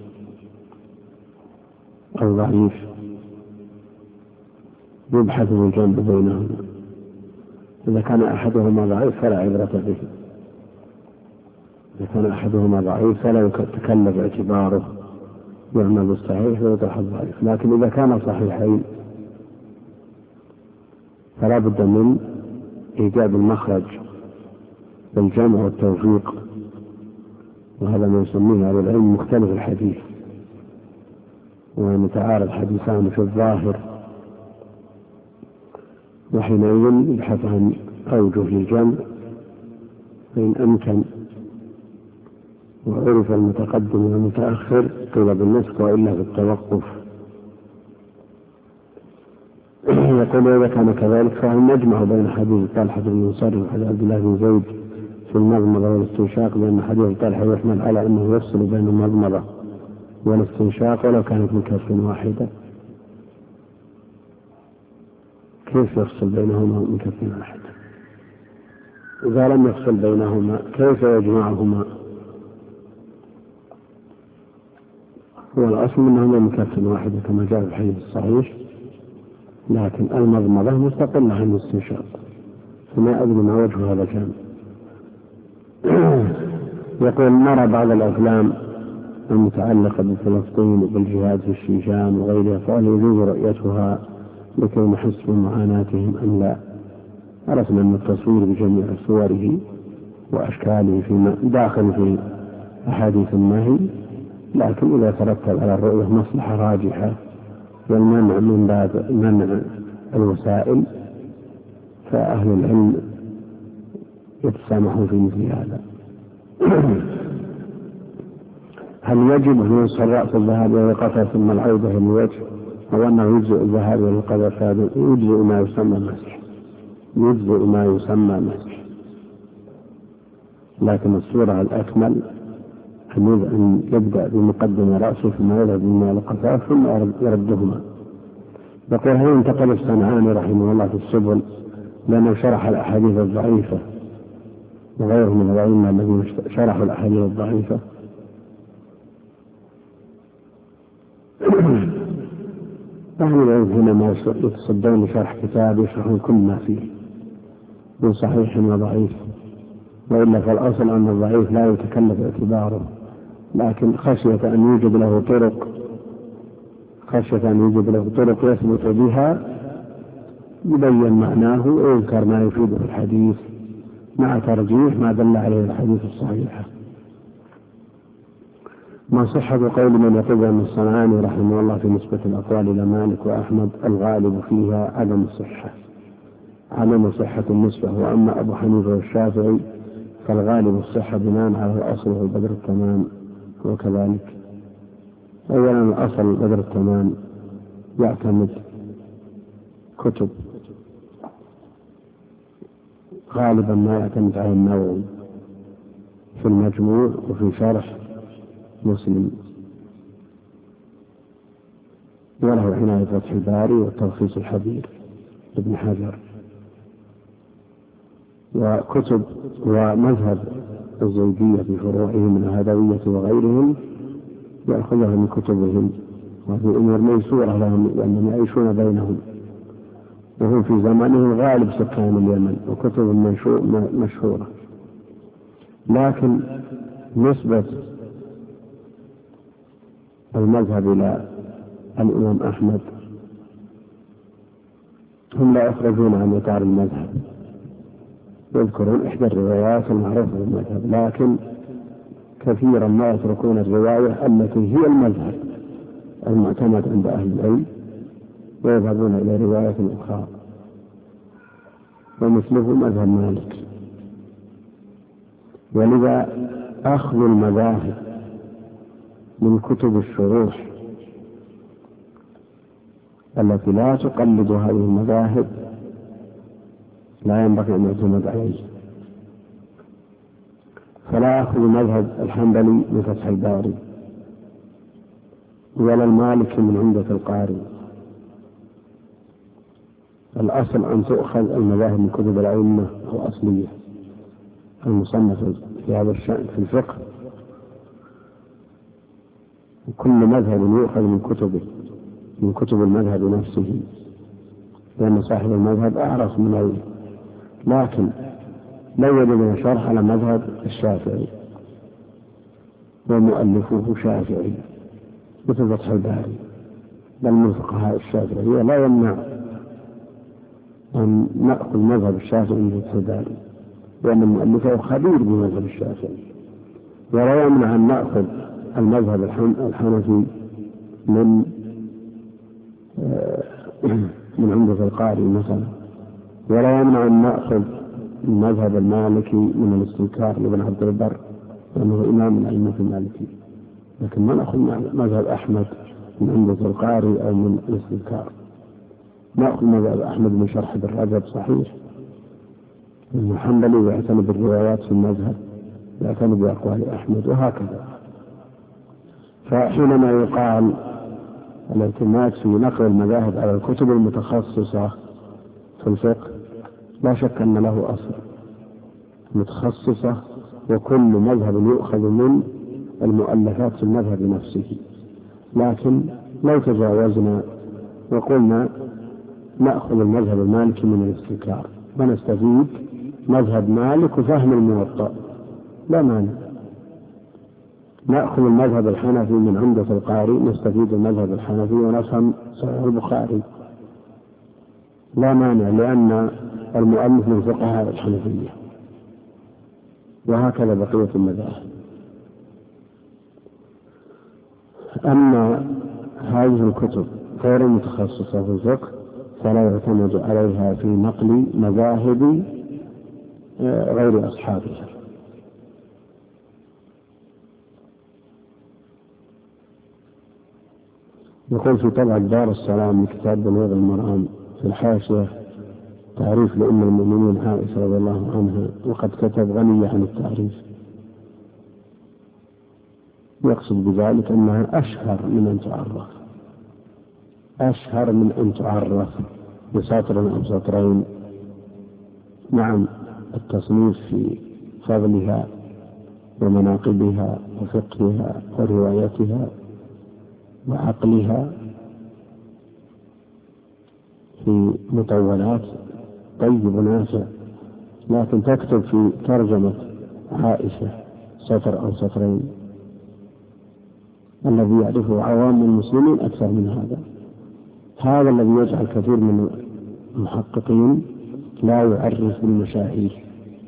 أو ضعيف يبحث الجمع بينهما، إذا كان أحدهما ضعيف فلا عبرة به، إذا كان أحدهما ضعيف فلا يتكلف اعتباره، يعمل بالصحيح ويطرح الضعيف. لكن إذا كان صحيحين فلا بد من إيجاد المخرج بالجمع والتوفيق، وهذا ما يسميه أهل العلم مختلف الحديث، ومتعارض حديثان في الظاهر، وحينئذ يبحث عن أوجه للجمع فإن أمكن وعرف المتقدم والمتأخر قيل بالنسك وإلا بالتوقف. يقول إذا كان كذلك فهل نجمع بين حديث طلحة بن مصرف وحديث عبد الله بن زيد في المضمضة والاستنشاق، لأن حديث طلحة يحمل على أنه يفصل بين المضمضة والاستنشاق ولو كانت من كف واحدة؟ كيف يفصل بينهما من كف واحدة؟ إذا لم يفصل بينهما كيف يجمعهما؟ هو الأصل أنهما من كف واحدة كما جاء في الحديث الصحيح، لكن المضمضة مستقلة عن الاستنشاق، فما أدري ما وجه هذا الجمع. يقول نرى بعض الأفلام المتعلقة بفلسطين وبالجهاد في الشيشان وغيرها، فهل يجوز رؤيتها لكي نحس بمعاناتهم أم لا؟ عرفنا أن التصوير بجميع صوره وأشكاله فيما داخل في أحاديث النهي، لكن إذا ترتب على الرؤية مصلحة راجحة والمنع من باب منع الوسائل، فأهل العلم يتسامحون في مثل هذا. هل يجب أن يمسح الرأس الذهاب إلى القفا ثم العودة إلى الوجه، أو أنه يجزئ الذهاب إلى القفا فهذا يجزئ ما يسمى مسح، يجزئ ما يسمى مسح، لكن الصورة الأكمل أن يبدأ بمقدم رأسه ثم يذهب إلى القفا ثم يردهما. يقول هل انتقل الصنعاني رحمه الله في السبل لأنه شرح الأحاديث الضعيفة وغيره من الأئمة الذين شرحوا الأحاديث الضعيفة؟ أهل العلم حينما يتصدون لشرح كتاب يشرحون كل ما فيه من صحيح وضعيف، وإلا فالأصل أن الضعيف لا يتكلف اعتباره، لكن خشية أن يوجد له طرق يثبت بها يبين معناه ويذكر ما يفيد في الحديث مع ترجيح ما دل عليه الحديث الصحيحة. ما صحة قول من يقول أن الصنعاني رحمه الله في نسبة الأقوال إلى مالك وأحمد الغالب فيها عدم صحة النسبة، وأما أبو حنيفة والشافعي فالغالب الصحة بناء على الأصل والبدر التمام. وكذلك أولا الأصل بدر التمام يعتمد كتب غالبا ما يعتمد على النووي في المجموع وفي شرح مسلم، وله عناية فتح الباري والتلخيص الحبير ابن حجر، وكتب ومذهب الزيدية في فروعهم من الهدوية وغيرهم يأخذها من كتبهم، وهذه أمور ميسورة لهم لأنهم يعيشون بينهم، وهم في زمانهم غالب سكان اليمن وكتب مشهورة. لكن نسبة المذهب إلى الإمام أحمد هم لا يخرجون عن إطار المذهب، يذكرون إحدى الروايات المعروفة بالمذهب، لكن كثيرا ما يتركون الرواية التي هي المذهب المعتمد عند أهل العلم ويذهبون إلى رواية أخرى، ومثله مذهب مالك. ولذا أخذ المذاهب من كتب الشروح التي لا تقلد هذه المذاهب لا ينبغي أن يعتمد عليه، فلا أخذ مذهب الحنبلي من فتح الباري ولا المالكي من عمدة القاري. الأصل أن تؤخذ المذاهب من كتب الأئمة الأصلية المصنفة في هذا الشأن في الفقه، وكل مذهب يؤخذ من كتب المذهب نفسه، لأن صاحب المذهب أعرف من غيره. لكن لو وجدنا شرح على مذهب الشافعي ومؤلفه شافعي مثل فتح الباري بل من فقهاء الشافعية، لا يمنع أن نأخذ مذهب الشافعي من فتح الباري لأن مؤلفه خبير بمذهب الشافعي، ولا يمنع أن نأخذ المذهب الحنفي من عمدة القاري مثلا، ولا يمنع أن نأخذ المذهب المالكي من الاستنكار لابن عبد البر لأنه إمام من أئمة المالكي، لكن ما نأخذ مذهب أحمد من عمدة القاري أو من الاستنكار. نأخذ مذهب أحمد من شرح ابن رجب صحيح، الحنبلي يعتمد بالروايات في المذهب يعتمد بأقوال أحمد وهكذا. فحينما يقال الاعتماد في نقل المذاهب على الكتب المتخصصة في الفقه لا شك أن له أصل متخصصة، وكل مذهب يؤخذ من المؤلفات في المذهب نفسه. لكن لو تجاوزنا وقلنا نأخذ المذهب المالكي من الاستنكار ونستفيد مذهب مالك وفهم الموطأ لا مانع، نأخذ المذهب الحنفي من عمدة القاري نستفيد المذهب الحنفي ونفهم صحيح البخاري لا مانع، لأن المؤلف من فقهاء الحنفية، وهكذا بقية المذاهب. أما هذه الكتب غير المتخصصة في الفقه فلا يعتمد عليها في نقل مذاهب غير أصحابها. يقول في طبعة دار السلام من كتاب بلوغ المرام في الحاشية تعريف لأم المؤمنين عائشة رضي الله عنها، وقد كتب غنية عن التعريف، يقصد بذلك أنها أشهر من أن تعرف، أشهر من أن تعرف بسطر أو سطرين. نعم، التصنيف في فضلها ومناقبها وفقهها وروايتها وعقلها في مطولات طيب ونافع، لكن تكتب في ترجمة عائشة سطر أو سطرين، الذي يعرفه عوام المسلمين أكثر من هذا. هذا الذي يجعل كثير من المحققين لا يعرف بالمشاهير،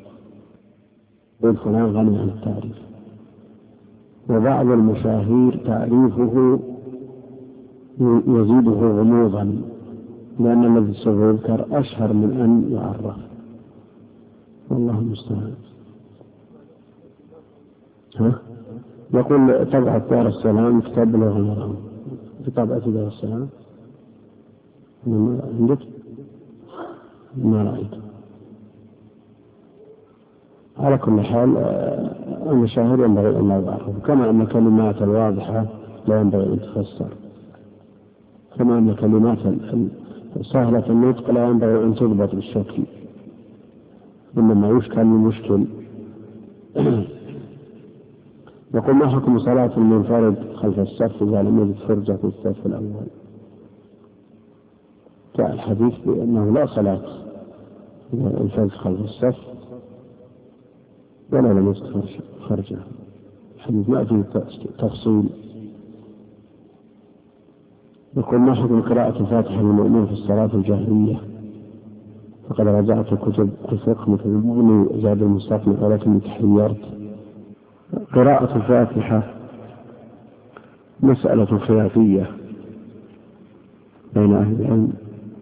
فلان غني عن التعريف، وبعض المشاهير تعريفه يزيده غموضا، لأن الذي سوف يذكر أشهر من أن يعرف، والله المستعان. يقول طبعة دار السلام كتاب بلوغ المرام، في طبعة دار السلام عندك؟ ما رأيت. على كل حال المشاهير ينبغي أن لا يعرف، كما أن الكلمات الواضحة لا ينبغي أن تفسر، كما أن الكلمات سهلة النطق لا ينبغي أن تضبط بالشكل، إنما يشكل المشكل. يقول ما حكم صلاة المنفرد خلف الصف إذا لم يجد فرجة في الصف الأول؟ جاء الحديث بأنه لا صلاة الفرد خلف الصف ولا لم يجد فرجة، الحديث ما فيه تفصيل. يقول ما حكم قراءة الفاتحة للمؤمن في الصلاة الجاهلية؟ فقد رجعت كتب الفقه مثل ابن زاد المستقنع ولكني تحيرت. قراءة الفاتحة مسألة خلافية بين أهل العلم،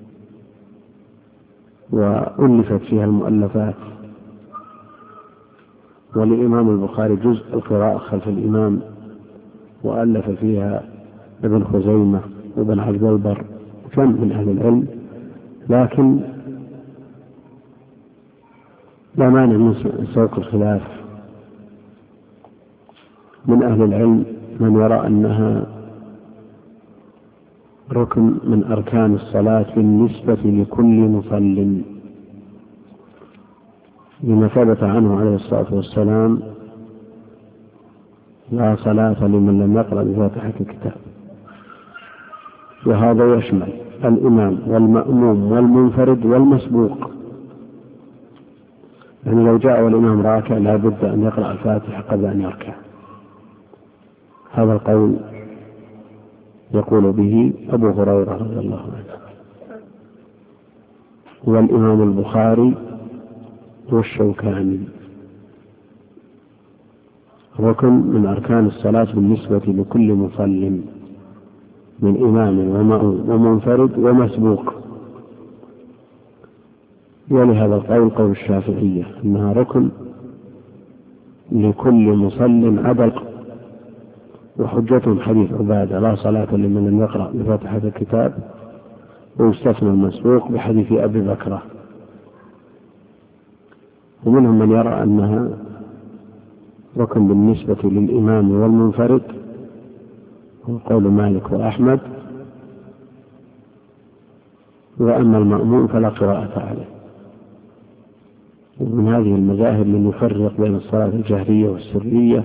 وألفت فيها المؤلفات، وللإمام البخاري جزء القراءة خلف الإمام، وألف فيها ابن خزيمة وابن عبد البر كم من أهل العلم، لكن لا مانع من سوق الخلاف. من أهل العلم من يرى أنها ركن من أركان الصلاة بالنسبة لكل مصل، لما ثبت عنه عليه الصلاة والسلام لا صلاة لمن لم يقرأ بفاتحة الكتاب، وهذا يشمل الإمام والمأموم والمنفرد والمسبوق. يعني لو جاء والإمام راكع لا بد أن يقرأ الفاتحة قبل أن يركع. هذا القول يقول به أبو هريرة رضي الله عنه والإمام البخاري والشوكاني. ركن من أركان الصلاة بالنسبة لكل مصل من إمام ومأموم ومنفرد ومسبوق. ولهذا القول قول الشافعية أنها ركن لكل مصل عدل، وحجتهم حديث عبادة لا صلاة لمن لم يقرأ بفاتحة الكتاب، ويستثنى المسبوق بحديث أبي بكرة. ومنهم من يرى أنها ركن بالنسبة للإمام والمنفرد، وقول مالك وأحمد، وأما المأموم فلا قراءة عليه. ومن هذه المذاهب من يفرق بين الصلاة الجهرية والسرية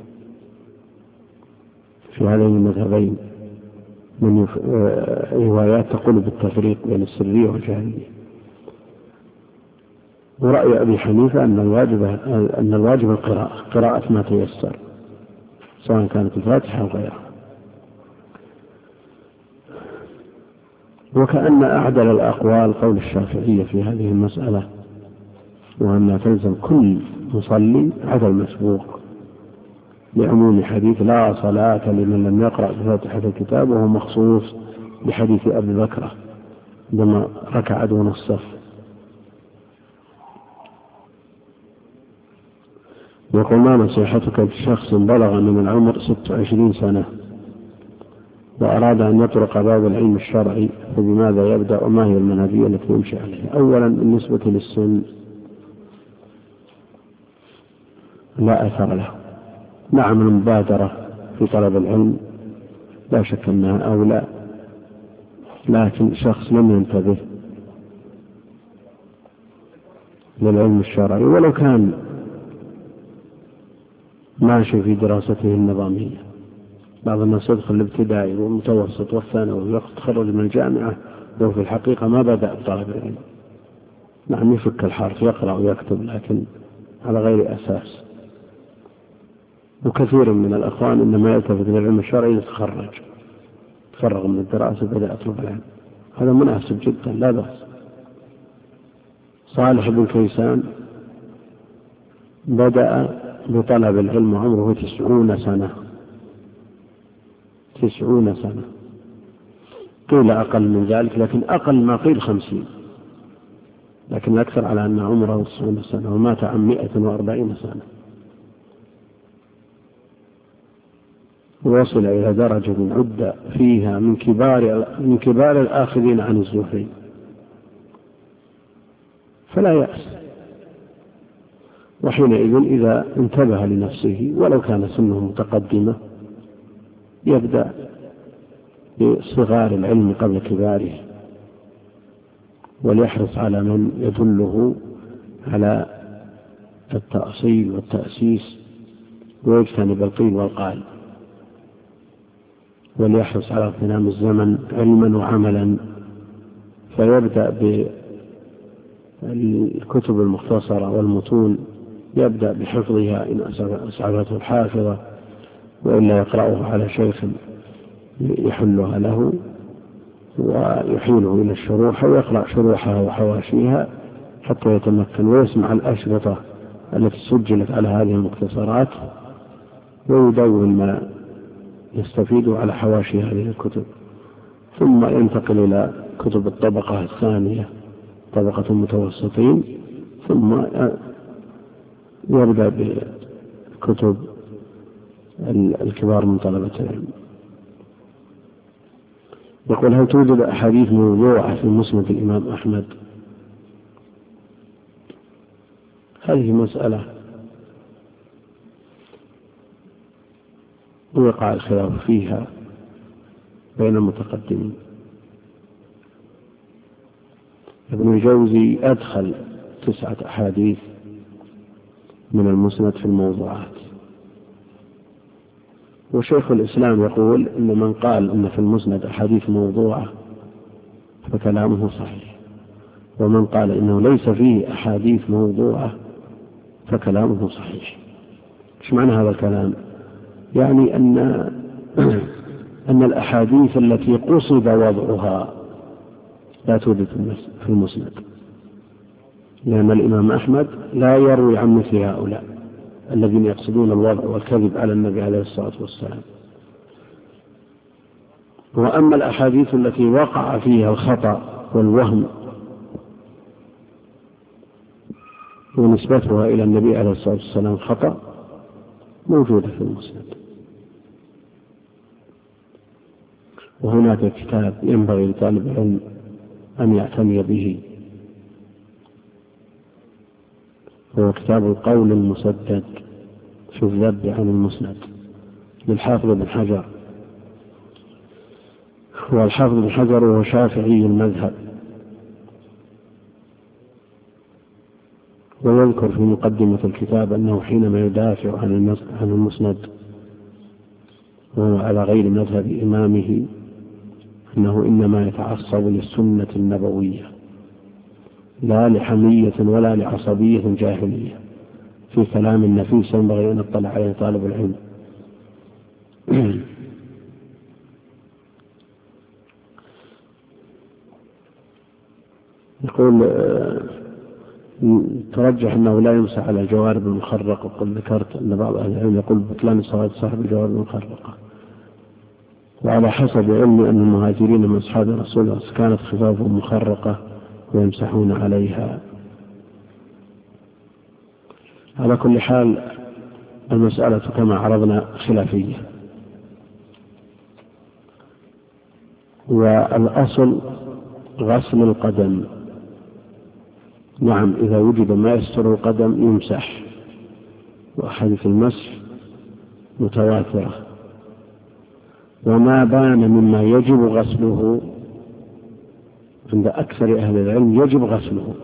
في هذين المذهبين، من روايات تقول بالتفريق بين السرية والجهرية. ورأي أبي حنيفة أن الواجب القراءة، قراءة ما تيسر سواء كانت الفاتحة أو غيرها. وكأن أعدل الأقوال قول الشافعية في هذه المسألة، وأن تلزم كل مصلي عدل مسبوق، لعموم حديث لا صلاة لمن لم يقرأ بفاتحة الكتاب، وهو مخصوص بحديث أبي بكرة. عندما ركع دون الصف. يقول: ما نصيحتك لشخص بلغ من العمر 26 سنة وأراد أن يطرق باب العلم الشرعي، فبماذا يبدأ وما هي المنهجية التي يمشي عليها؟ أولا، بالنسبة للسن لا أثر له. نعم، المبادرة في طلب العلم لا شك أنها أولى، لكن شخص لم ينتبه للعلم الشرعي ولو كان ماشي في دراسته النظامية. بعض الناس يدخل الابتدائي والمتوسط والثانوي ويتخرج من الجامعة وهو في الحقيقة ما بدأ بطلب العلم. نعم، يفك الحرف، يقرأ ويكتب، لكن على غير أساس. وكثير من الأخوان إنما يلتفت للعلم الشرعي يتخرج، تفرغ من الدراسة بدأ يطلب العلم. هذا مناسب جدا، لا بأس. صالح بن كيسان بدأ بطلب العلم وعمره 90 سنة. 90 سنة، قيل أقل من ذلك، لكن أقل ما قيل 50، لكن الأكثر على أن عمره 90 سنة، ومات عن 140 سنة. ووصل إلى درجة عد فيها من كبار الآخذين عن الزهري، فلا يأس. وحينئذ إذا انتبه لنفسه ولو كان سنه متقدمة يبدأ بصغار العلم قبل كباره، وليحرص على من يدله على التأصيل والتأسيس، ويجتنب القيل والقال، وليحرص على اغتنام الزمن علما وعملا. فيبدأ بالكتب المختصرة والمتون، يبدأ بحفظها إن أسعفته الحافظة، وإلا يقرأه على شيخ يحلها له ويحيله إلى الشروح، ويقرأ شروحها وحواشيها حتى يتمكن، ويسمع الأشرطة التي سجلت على هذه المختصرات، ويدون ما يستفيد على حواشي هذه الكتب. ثم ينتقل إلى كتب الطبقة الثانية، طبقة المتوسطين، ثم يبدأ بكتب الكبار من طلبة العلم. يقول: هل توجد أحاديث موضوعة في مسند الإمام أحمد؟ هذه مسألة وقع الخلاف فيها بين المتقدمين. ابن الجوزي أدخل 9 أحاديث من المسند في الموضوعات، وشيخ الإسلام يقول إن من قال إن في المسند أحاديث موضوعة فكلامه صحيح، ومن قال إنه ليس فيه أحاديث موضوعة فكلامه صحيح. إيش معنى هذا الكلام؟ يعني أن الأحاديث التي قصد وضعها لا توجد في المسند، لأن الإمام أحمد لا يروي عن مثل هؤلاء الذين يقصدون الوضع والكذب على النبي عليه الصلاة والسلام. وأما الأحاديث التي وقع فيها الخطأ والوهم ونسبتها إلى النبي عليه الصلاة والسلام خطأ، موجودة في المسند. وهناك كتاب ينبغي لطالب العلم أن يعتني به، هو كتاب القول المسدد في الذب عن المسند للحافظ بن حجر. والحافظ بن حجر هو شافعي المذهب، ويذكر في مقدمة الكتاب أنه حينما يدافع عن المسند وهو على غير مذهب إمامه أنه إنما يتعصب للسنة النبوية لا لحمية ولا لعصبية جاهلية، في كلام نفيس ينبغي أن يطلع عليه طالب العلم. يقول: ترجح أنه لا يمسح على الجوارب المخرقة، وقد ذكرت أن بعض أهل العلم يقول بطلان صلاة صاحب الجوارب المخرقة، وعلى حسب علمي أن المهاجرين من أصحاب رسول الله كانت خفافهم مخرقة ويمسحون عليها. على كل حال المسألة كما عرضنا خلافية، والأصل غسل القدم. نعم، إذا وجد ما يستر القدم يمسح، وأحاديث المسح متواترة، وما بان مما يجب غسله عند أكثر أهل العلم يجب غسله.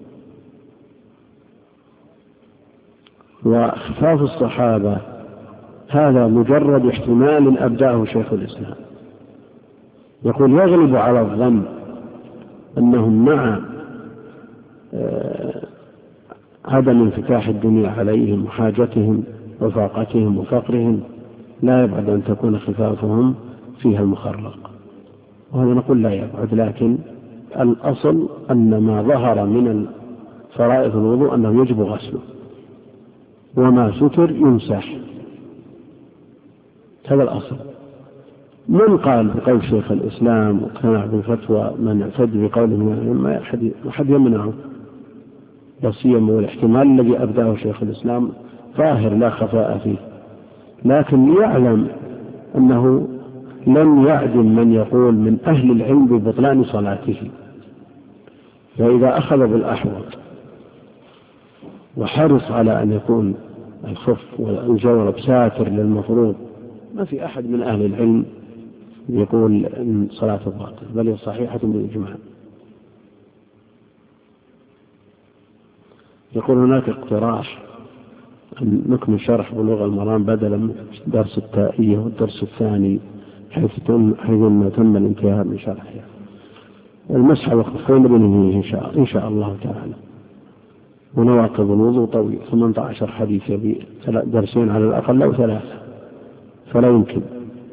وخفاف الصحابة هذا مجرد احتمال أبداه شيخ الإسلام، يقول يغلب على الظن أنهم مع عدم انفتاح الدنيا عليهم وحاجتهم وفاقتهم وفقرهم لا يبعد أن تكون خفافهم فيها المخرق، وهذا نقول لا يبعد، لكن الأصل أن ما ظهر من فرائض الوضوء أنه يجب غسله، وما ستر يمسح، هذا الأصل. من قال بقول شيخ الإسلام واقتنع بالفتوى من اعتد بقوله ما أحد يمنعه، لا سيما والاحتمال الذي أبداه شيخ الإسلام ظاهر لا خفاء فيه، لكن يعلم أنه لم يعدم من يقول من أهل العلم ببطلان صلاته، فإذا أخذ بالأحوط وحرص على أن يكون الخف والجورب ساتر للمفروض، ما في أحد من أهل العلم يقول إن صلاة باطلة، بل هي صحيحة بالإجماع. يقول هناك اقتراح أن نكمل شرح بلوغ المرام بدلا من درس التائية والدرس الثاني، حيث تم الانتهاء من شرحها. المسح والخفين بنهيه إن شاء الله تعالى. ونواقض الوضوء طويل 18 حديث، يبي درسين على الأقل أو 3، فلا يمكن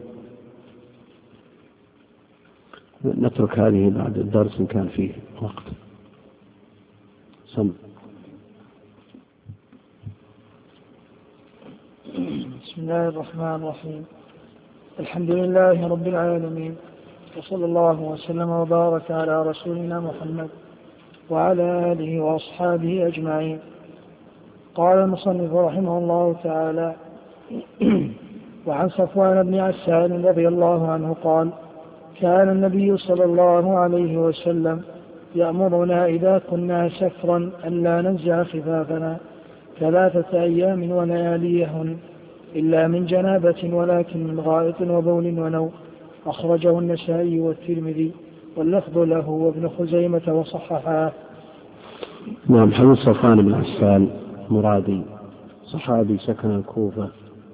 نترك هذه بعد الدرس إن كان فيه وقت. سم. بسم الله الرحمن الرحيم. الحمد لله رب العالمين، وصلى الله وسلم وبارك على رسولنا محمد وعلى آله وأصحابه أجمعين. قال المصنف رحمه الله تعالى: وعن صفوان بن عسال رضي الله عنه قال: كان النبي صلى الله عليه وسلم يأمرنا إذا كنا سفرا أن لا ننزع خفافنا 3 أيام ولياليهن إلا من جنابة، ولكن من غائط وبول ونوم. أخرجه النسائي والترمذي واللفظ له وابن خزيمة وصححاه. نعم. حديث صفوان بن عسال مرادي، صحابي سكن الكوفة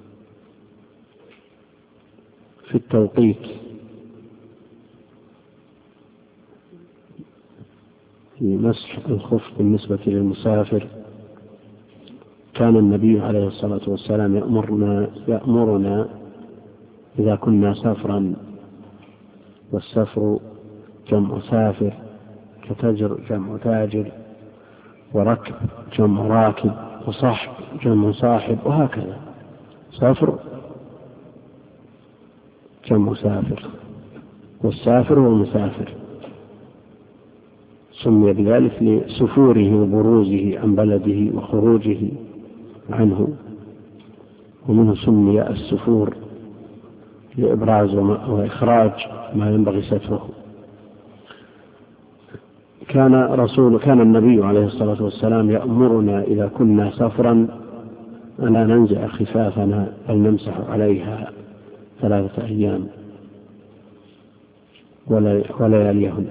في التوقيت في مسح الخف بالنسبة للمسافر. كان النبي عليه الصلاة والسلام يأمرنا إذا كنا سفرا، والسفر جمع سافر، كتجر جمع تاجر، وركب جمع راكب، وصاحب جمع صاحب، وهكذا. سفر جمع سافر، والسافر هو المسافر، سمي بذلك لسفوره وبروزه عن بلده وخروجه عنه، ومنه سمي السفور لإبراز وإخراج ما ينبغي ستره. كان النبي عليه الصلاة والسلام يأمرنا إذا كنا سفرا أن لا ننزع خفافنا بل نمسح عليها 3 أيام ولياليهن،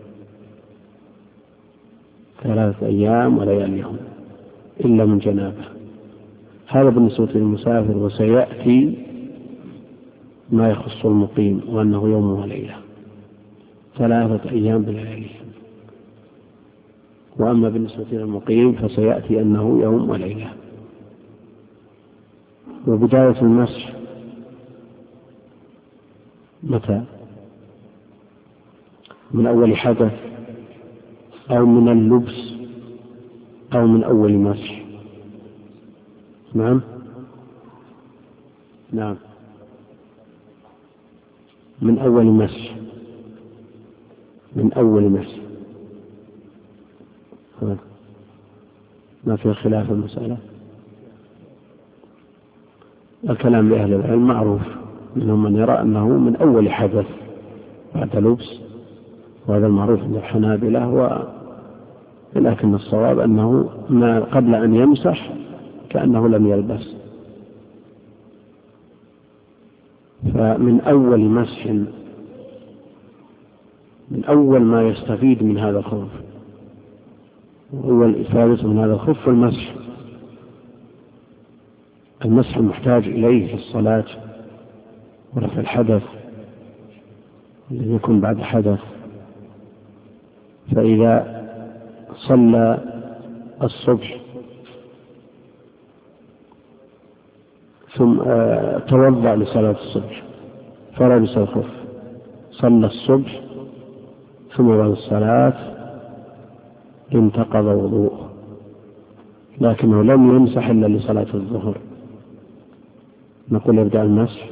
3 أيام ولياليهن إلا من جنابه. هذا بالنسبة للمسافر، وسيأتي ما يخص المقيم وأنه يوم وليلة 3 أيام بلياليهن. وأما بالنسبة للمقيم فسيأتي أنه يوم وليلة. وبداية المسح متى؟ من أول حدث أو من اللبس أو من أول مسح؟ نعم من أول مسح، من أول مسح، ما في خلاف المسألة. الكلام لأهل العلم معروف، منهم من يرى أنه من أول حدث بعد لبس، وهذا المعروف عند الحنابلة، ولكن الصواب أنه ما قبل أن يمسح كأنه لم يلبس. فمن أول مسح، من أول ما يستفيد من هذا الخف، أول إفادة من هذا الخف المسح المحتاج إليه في الصلاة ورفع الحدث الذي يكون بعد حدث. فإذا صلى الصبح ثم توضأ لصلاة الصبح فلبس الخف، صلى الصبح ثم بعد الصلاة انتقض وضوءه، لكنه لم يمسح إلا لصلاة الظهر، نقول يبدأ المسح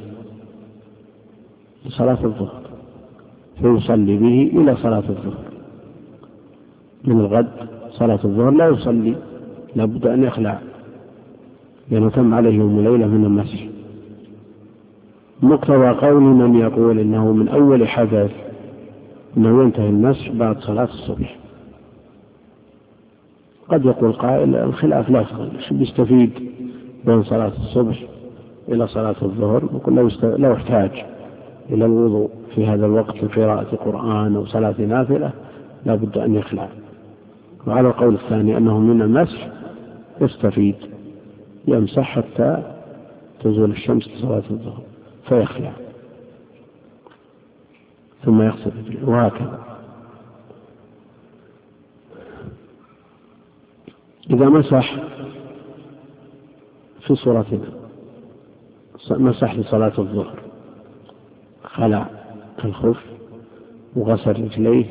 لصلاة الظهر فيصلي به إلى صلاة الظهر. من الغد صلاة الظهر لا يصلي، لابد أن يخلع لأنه تم عليه يوم ليلة من المسح. مقتضى قول من يقول إنه من أول حدث أنه ينتهي المسح بعد صلاة الصبح. قد يقول قائل الخلاف لا يفضل، شو بيستفيد بين صلاة الصبح إلى صلاة الظهر؟ يقول لو احتاج إلى الوضوء في هذا الوقت لقراءة قرآن أو صلاة نافلة لا بد أن يخلع. وعلى القول الثاني أنه من المسح يستفيد، يمسح حتى تزول الشمس لصلاة الظهر فيخلع ثم يغسل رجله، وهكذا. إذا مسح في صورتنا مسح لصلاة الظهر، خلع الخف وغسل رجليه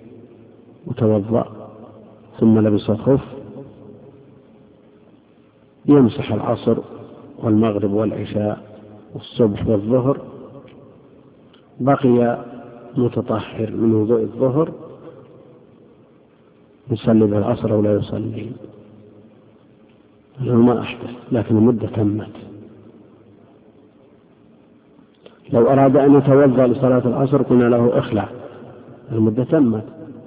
وتوضأ ثم لبس الخف، يمسح العصر والمغرب والعشاء والصبح والظهر، بقي متطهر من وضوء الظهر يصلي بالعصر أو لا يصلي، لأنه ما أحدث لكن المدة تمت. لو أراد أن يتوضأ لصلاة العصر قلنا له اخلع، المدة تمت،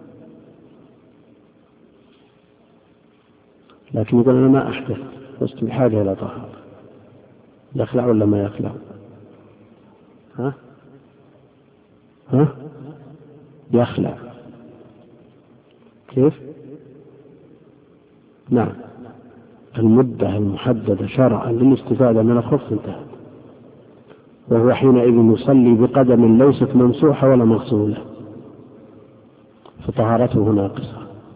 لكن يقول أنا ما أحدث لست بحاجة إلى طهارة، يخلع ولا ما يخلع؟ يخلع. كيف؟ نعم، المدة المحددة شرعا للاستفادة من الخف انتهت، وهو حينئذ يصلي بقدم ليست ممسوحة ولا مغسولة، فطهارته ناقصة.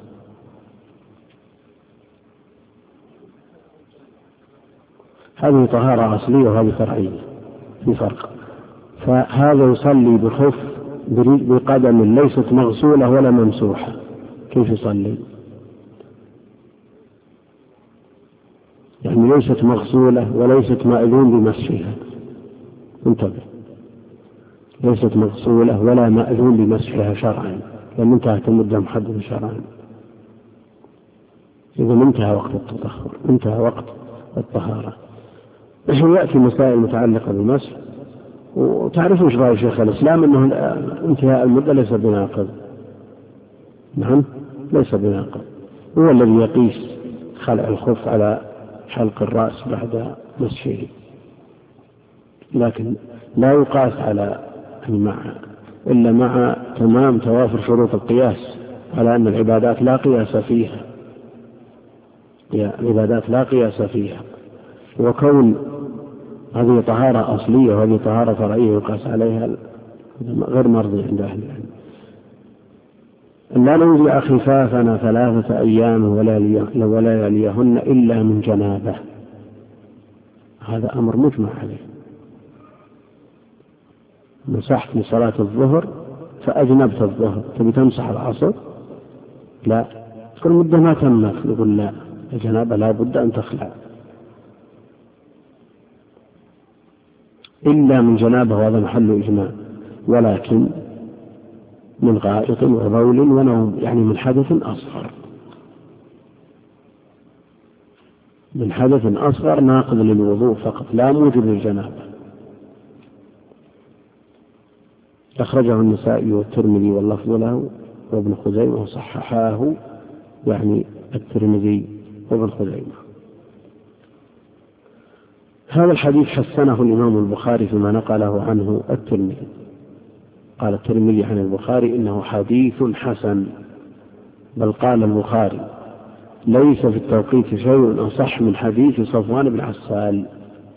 هذه طهارة أصلية وهذه فرعية، في فرق. فهذا يصلي بخف بقدم ليست مغسولة ولا ممسوحة، كيف يصلي؟ يعني ليست مغسولة وليست مأذون بمسحها، انتبه، ليست مغسولة ولا مأذون بمسحها شرعا، لأن انتهت المدة محددة شرعا. إذا انتهى وقت التطهر انتهى وقت الطهارة. يأتي مسائل متعلقة بالمسح، وتعرفوا ايش رأي شيخ الإسلام أنه انتهاء المدة ليس بناقض. نعم، ليس بناقض، هو الذي يقيس خلع الخف على حلق الرأس بعد مسحه، لكن لا يقاس على إلا مع تمام توافر شروط القياس على أن العبادات لا قياس فيها، العبادات لا قياس فيها، وكون هذه طهارة أصلية وهذه طهارة فرعية يقاس عليها غير مرضي عند أهل العلم. لا ننزع خفافنا 3 أيام ولا يليهن إلا من جنابه، هذا أمر مجمع عليه. مسحت لصلاة الظهر فأجنبت الظهر، تبي تمسح العصر؟ لا، كل مدة ما تمت، نقول لا، الجنابة لا بد أن تخلع إلا من جنابه، وهذا محل إجماع، ولكن من غائط وبول ونوم، يعني من حدث أصغر. من حدث أصغر ناقض للوضوء فقط لا موجب للجنابة. أخرجه النسائي والترمذي واللفظ له وابن خزيمة وصححاه، يعني الترمذي وابن خزيمة. هذا الحديث حسنه الإمام البخاري فيما نقله عنه الترمذي. قال الترمذي عن البخاري إنه حديث حسن، بل قال البخاري ليس في التوقيت شيء أصح من حديث صفوان بن عسال.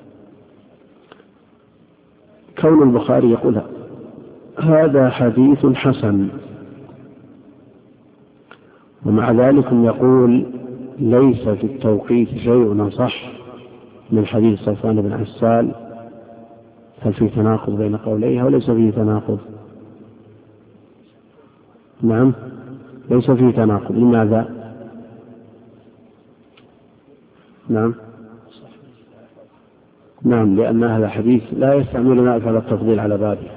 كون البخاري يقول هذا حديث حسن ومع ذلك يقول ليس في التوقيت شيء أصح من حديث صفوان بن عسال، هل في تناقض بين قوليها وليس فيه تناقض؟ نعم ليس فيه تناقض. لماذا؟ نعم لأن هذا حديث لا يستعملنا على التفضيل على بابه.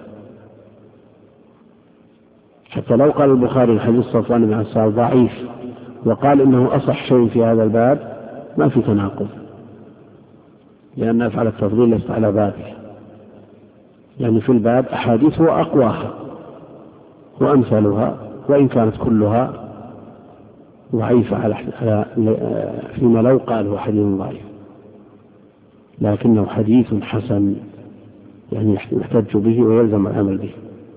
حتى لو قال البخاري الحديث صفوان بن عسال ضعيف وقال إنه أصح شيء في هذا الباب ما في تناقض، لأن أفعل التفضيل ليست على بابه، يعني في الباب أحاديث وأقواها وأمثالها وإن كانت كلها ضعيفة فيما لو قال هو حديث ضعيف، لكنه حديث حسن يعني يحتج به ويلزم العمل به.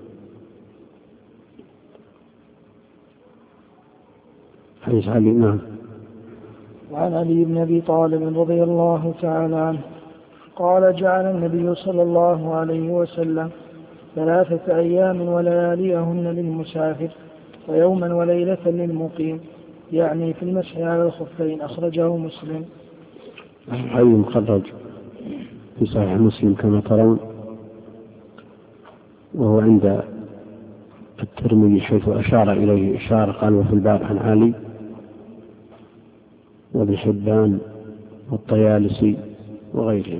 حديث علي. نعم. وعن علي بن أبي طالب رضي الله تعالى عنه قال جعل النبي صلى الله عليه وسلم 3 أيام ولياليهن للمسافر ويوما وليلة للمقيم، يعني في المسح على الخفين. أخرجه مسلم. علي مخرج في صحيح مسلم كما ترون، وهو عند الترمذي حيث أشار إليه إشارة قال وفي الباب عن علي وابن حبان والطيالسي وغيرهم.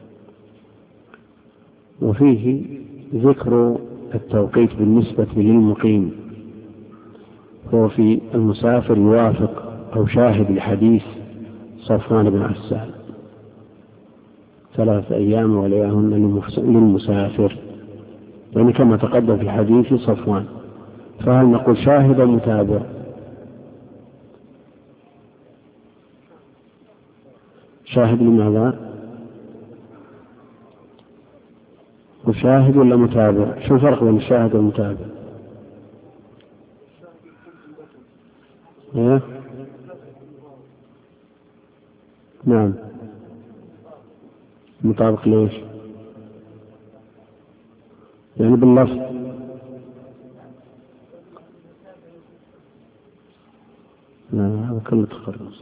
وفيه ذكر التوقيت بالنسبة للمقيم، هو في المسافر يوافق أو شاهد لحديث صفوان بن عسال 3 أيام ولياليهن للمسافر، يعني كما تقدم في حديث صفوان. فهل نقول شاهد متابع؟ شاهد لماذا؟ وشاهد ولا متابع؟ شو الفرق بين الشاهد والمتابع؟ نعم مطابق ليش؟ يعني باللفظ. هذا كله تخرص.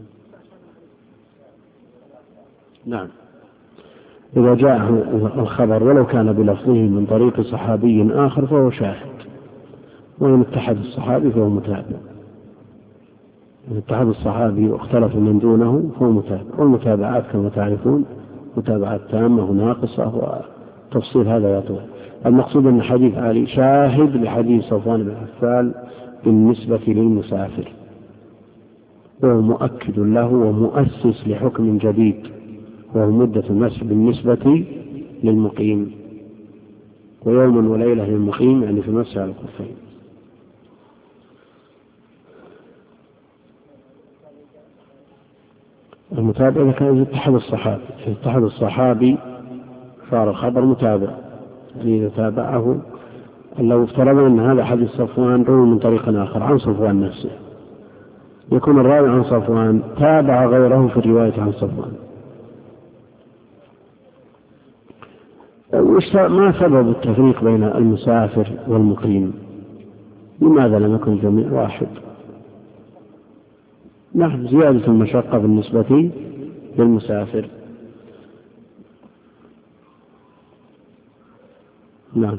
نعم إذا جاء الخبر ولو كان بلفظه من طريق صحابي آخر فهو شاهد، وإن اتحد الصحابي فهو متابع. إن اتحد الصحابي واختلف من دونه فهو متابع، والمتابعات كما تعرفون متابعات تامة وناقصة وتفصيل هذا يطول. المقصود أن حديث علي شاهد لحديث صفوان بن عسال بالنسبة للمسافر، وهو مؤكد له ومؤسس لحكم جديد وهو مدة المسح بالنسبة للمقيم، ويوم وليلة للمقيم يعني في المسح على الخفين. المتابع إذا كان اتحد الصحابي صار الخبر متابع، يعني إذا تابعه. لو افترضنا أن هذا حديث صفوان روي من طريق آخر عن صفوان نفسه، يكون الراوي عن صفوان تابع غيره في الرواية عن صفوان. ما سبب التفريق بين المسافر والمقيم؟ لماذا لم يكن الجميع واحد؟ نعم زيادة المشقة بالنسبة للمسافر. نعم.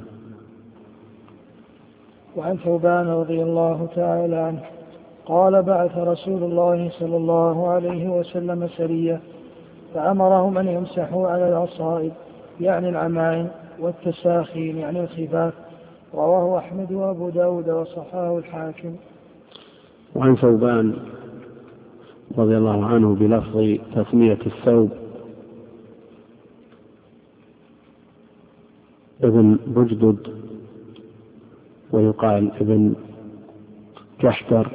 وعن ثوبان رضي الله تعالى عنه قال بعث رسول الله صلى الله عليه وسلم سرية فأمرهم أن يمسحوا على العصائب يعني العمائم، والتساخين يعني الخفاف. رواه أحمد وأبو داود وصححه الحاكم. وعن ثوبان رضي الله عنه بلفظ تسمية الثوب ابن بجدد ويقال ابن كحتر،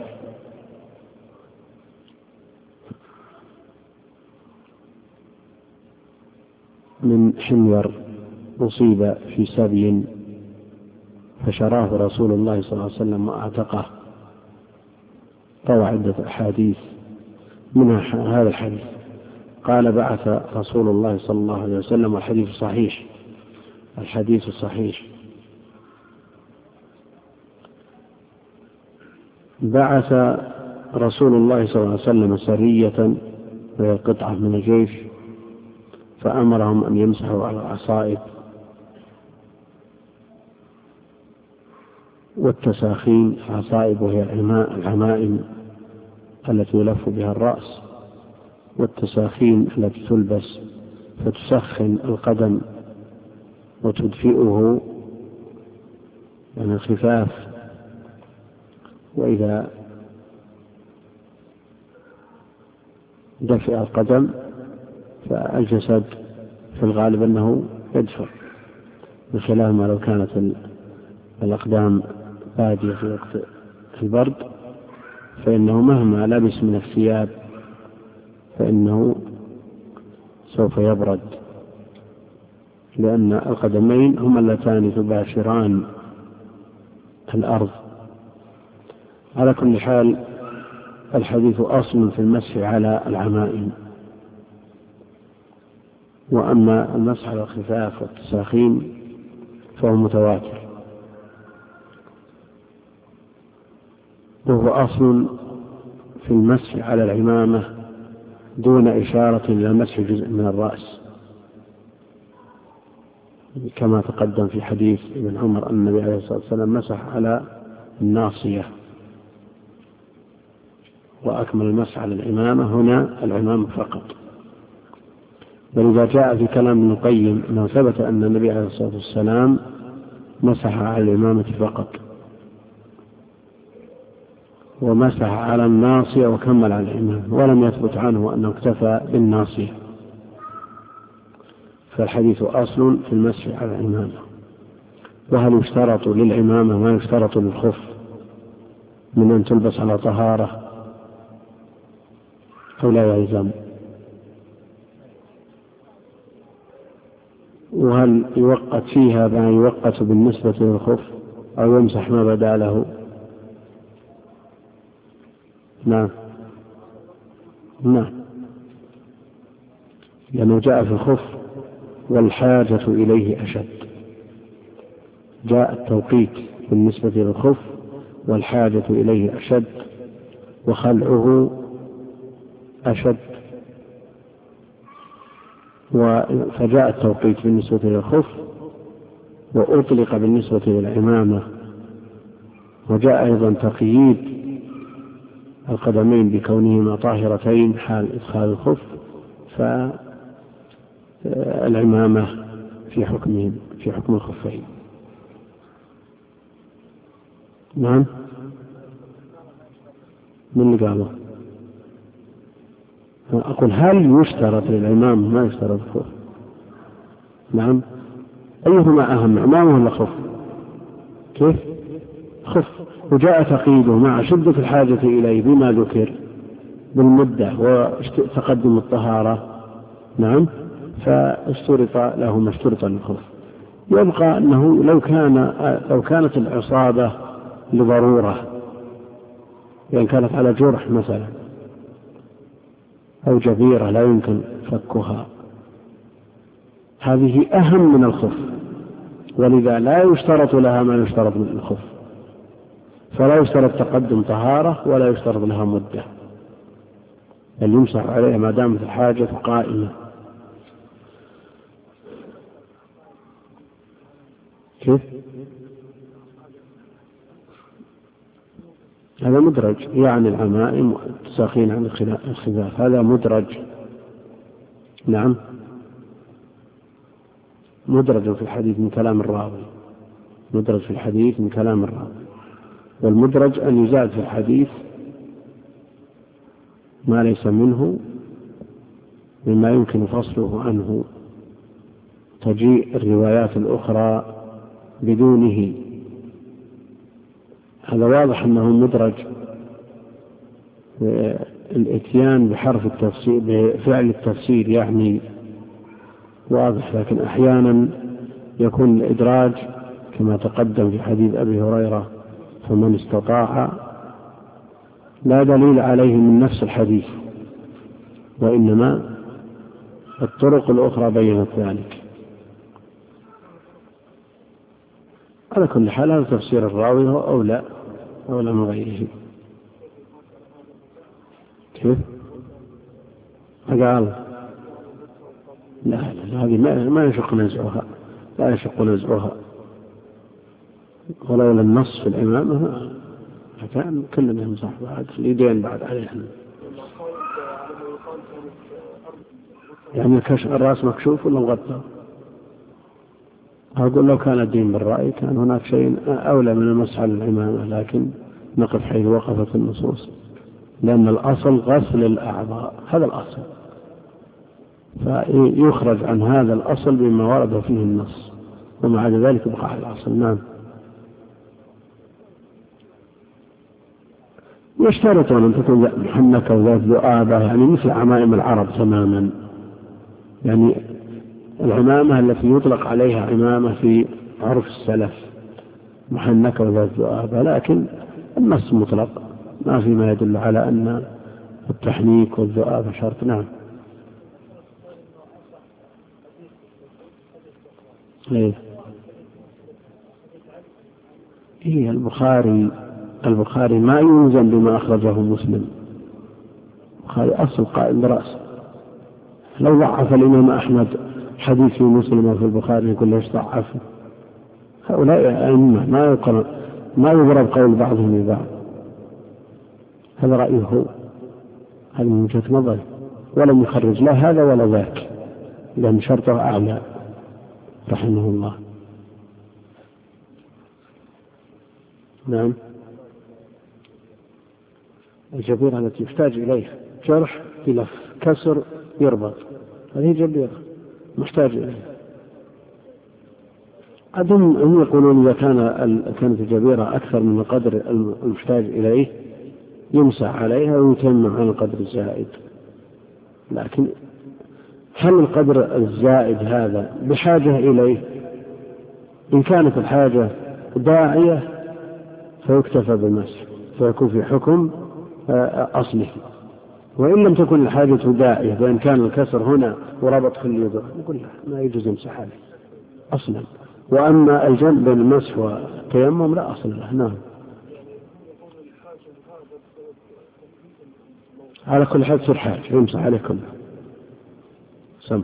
من حمير أصيب في سبي فشراه رسول الله صلى الله عليه وسلم وأعتقه. روى عدة أحاديث منها هذا الحديث، قال بعث رسول الله صلى الله عليه وسلم، والحديث صحيح، الحديث صحيح، بعث رسول الله صلى الله عليه وسلم سرية وهي قطعة من الجيش، فأمرهم أن يمسحوا على العصائب والتساخين. العصائب وهي العمائم التي يلف بها الرأس، والتساخين التي تلبس فتسخن القدم وتدفئه يعني الخفاف. وإذا دفئ القدم فالجسد في الغالب أنه يدفع، بخلاف ما لو كانت الأقدام بادية في وقت البرد فإنه مهما لبس من الثياب فإنه سوف يبرد، لأن القدمين هما اللتان تباشران الأرض. على كل حال الحديث أصل في المسح على العمائم، وأما المسح على الخفاف والتساخين فهو متواتر، وهو أصل في المسح على العمامة دون إشارة إلى مسح جزء من الرأس، كما تقدم في حديث ابن عمر أن النبي عليه الصلاة والسلام مسح على الناصية، وأكمل المسح على العمامة هنا العمامة فقط. ولذا جاء في كلام ابن القيم أنه ثبت أن النبي عليه الصلاة والسلام مسح على العمامة فقط، ومسح على الناصية وكمل على العمامة، ولم يثبت عنه أنه اكتفى بالناصية. فالحديث أصل في المسح على العمامة. وهل يشترط للعمامة ما يشترط للخف من أن تلبس على طهارة أو لا يلزم؟ وهل يوقت فيها ما يوقت بالنسبة للخف أو يمسح ما بدا له؟ نعم، لأنه جاء في الخف والحاجة إليه أشد، جاء التوقيت بالنسبة للخف والحاجة إليه أشد وخلعه أشد، فجاء التوقيت بالنسبة للخف وأطلق بالنسبة للعمامة، وجاء أيضا تقييد القدمين بكونهما طاهرتين حال إدخال الخف، فالعمامة في حكم الخفين. نعم، من اللي قاله؟ أقول هل يشترط للعمامة ما يشترط الخف؟ نعم، أيهما أهم، عمامة ولا خف؟ كيف؟ خف، وجاء تقييده مع شدة الحاجة إليه بما ذكر بالمدة وتقدم الطهارة. نعم، فاشترط له ما اشترط للخف. يبقى أنه لو كانت العصابة لضرورة، يعني كانت على جرح مثلا أو جبيرة لا يمكن فكها، هذه أهم من الخف، ولذا لا يشترط لها ما يشترط من الخف، فلا يشترط تقدم طهارة ولا يشترط لها مدة، بل يمسح عليها ما دامت الحاجة قائمة. كيف؟ هذا مدرج، يعني العمائم والتساخين عن الخفاف هذا مدرج. نعم، مدرج في الحديث من كلام الراوي، مدرج في الحديث من كلام الراوي، والمدرج أن يزاد في الحديث ما ليس منه مما يمكن فصله عنه، تجيء الروايات الأخرى بدونه. هذا واضح أنه مدرج، الإتيان بحرف التفسير بفعل التفسير يعني واضح، لكن أحيانا يكون الإدراج كما تقدم في حديث أبي هريرة فمن استطاع لا دليل عليه من نفس الحديث، وإنما الطرق الأخرى بينت ذلك. على كل حال هذا تفسير الراوي هو أولى من غيره. كيف؟ قال لا هذه ما يشق نزعها، لا يشق نزعها، ولولا النص في الإمامة كان كلنا يمسح بعد اليدين بعد عليهم، يعني الرأس مكشوف ولا مغطى. أقول لو كان الدين بالرأي كان هناك شيء أولى من المسح على العمامة، لكن نقف حيث وقفت النصوص، لأن الأصل غسل الأعضاء، هذا الأصل، فيخرج عن هذا الأصل بما ورد فيه النص، ومع ذلك يبقى على الأصل. نعم. يشترطون أن تكون محنكة وذات ذؤابة، يعني مثل عمائم العرب تماما، يعني العمامة التي يطلق عليها عمامة في عرف السلف محنكة وذات ذؤابة، لكن النص مطلق ما فيما يدل على أن التحنيك والذؤابة شرط. نعم. إيه البخاري ما يلزم بما أخرجه مسلم، البخاري أصل قائم برأسه. لو ضعف الإمام أحمد حديث في مسلم وفي البخاري يقول ليش ضعفه؟ هؤلاء أئمة ما يضرب قول بعضهم ببعض، هذا رأيه هو، هذا من وجهة نظر، ولم يخرج لا هذا ولا ذاك، لأن شرطه أعلى رحمه الله. نعم. الجبيرة التي يحتاج إليها جرح بلف كسر يربط، هذه جبيرة محتاج إليها. هم يقولون إذا كانت الجبيرة أكثر من القدر المحتاج إليه يمسح عليها ويتمم عن القدر الزائد، لكن هل القدر الزائد هذا بحاجة إليه؟ إن كانت الحاجة داعية فيكتفى بالمسح فيكون في حكم أصله، وإن لم تكن الحاجة داعية، فإن كان الكسر هنا وربط في اليد نقول لا، ما يجوز يمسح عليه أصلا. وأما الجمع بين المسح والتيمم لا أصل له. نعم. على كل حال تصير حاجة يمسح عليه كله. سم.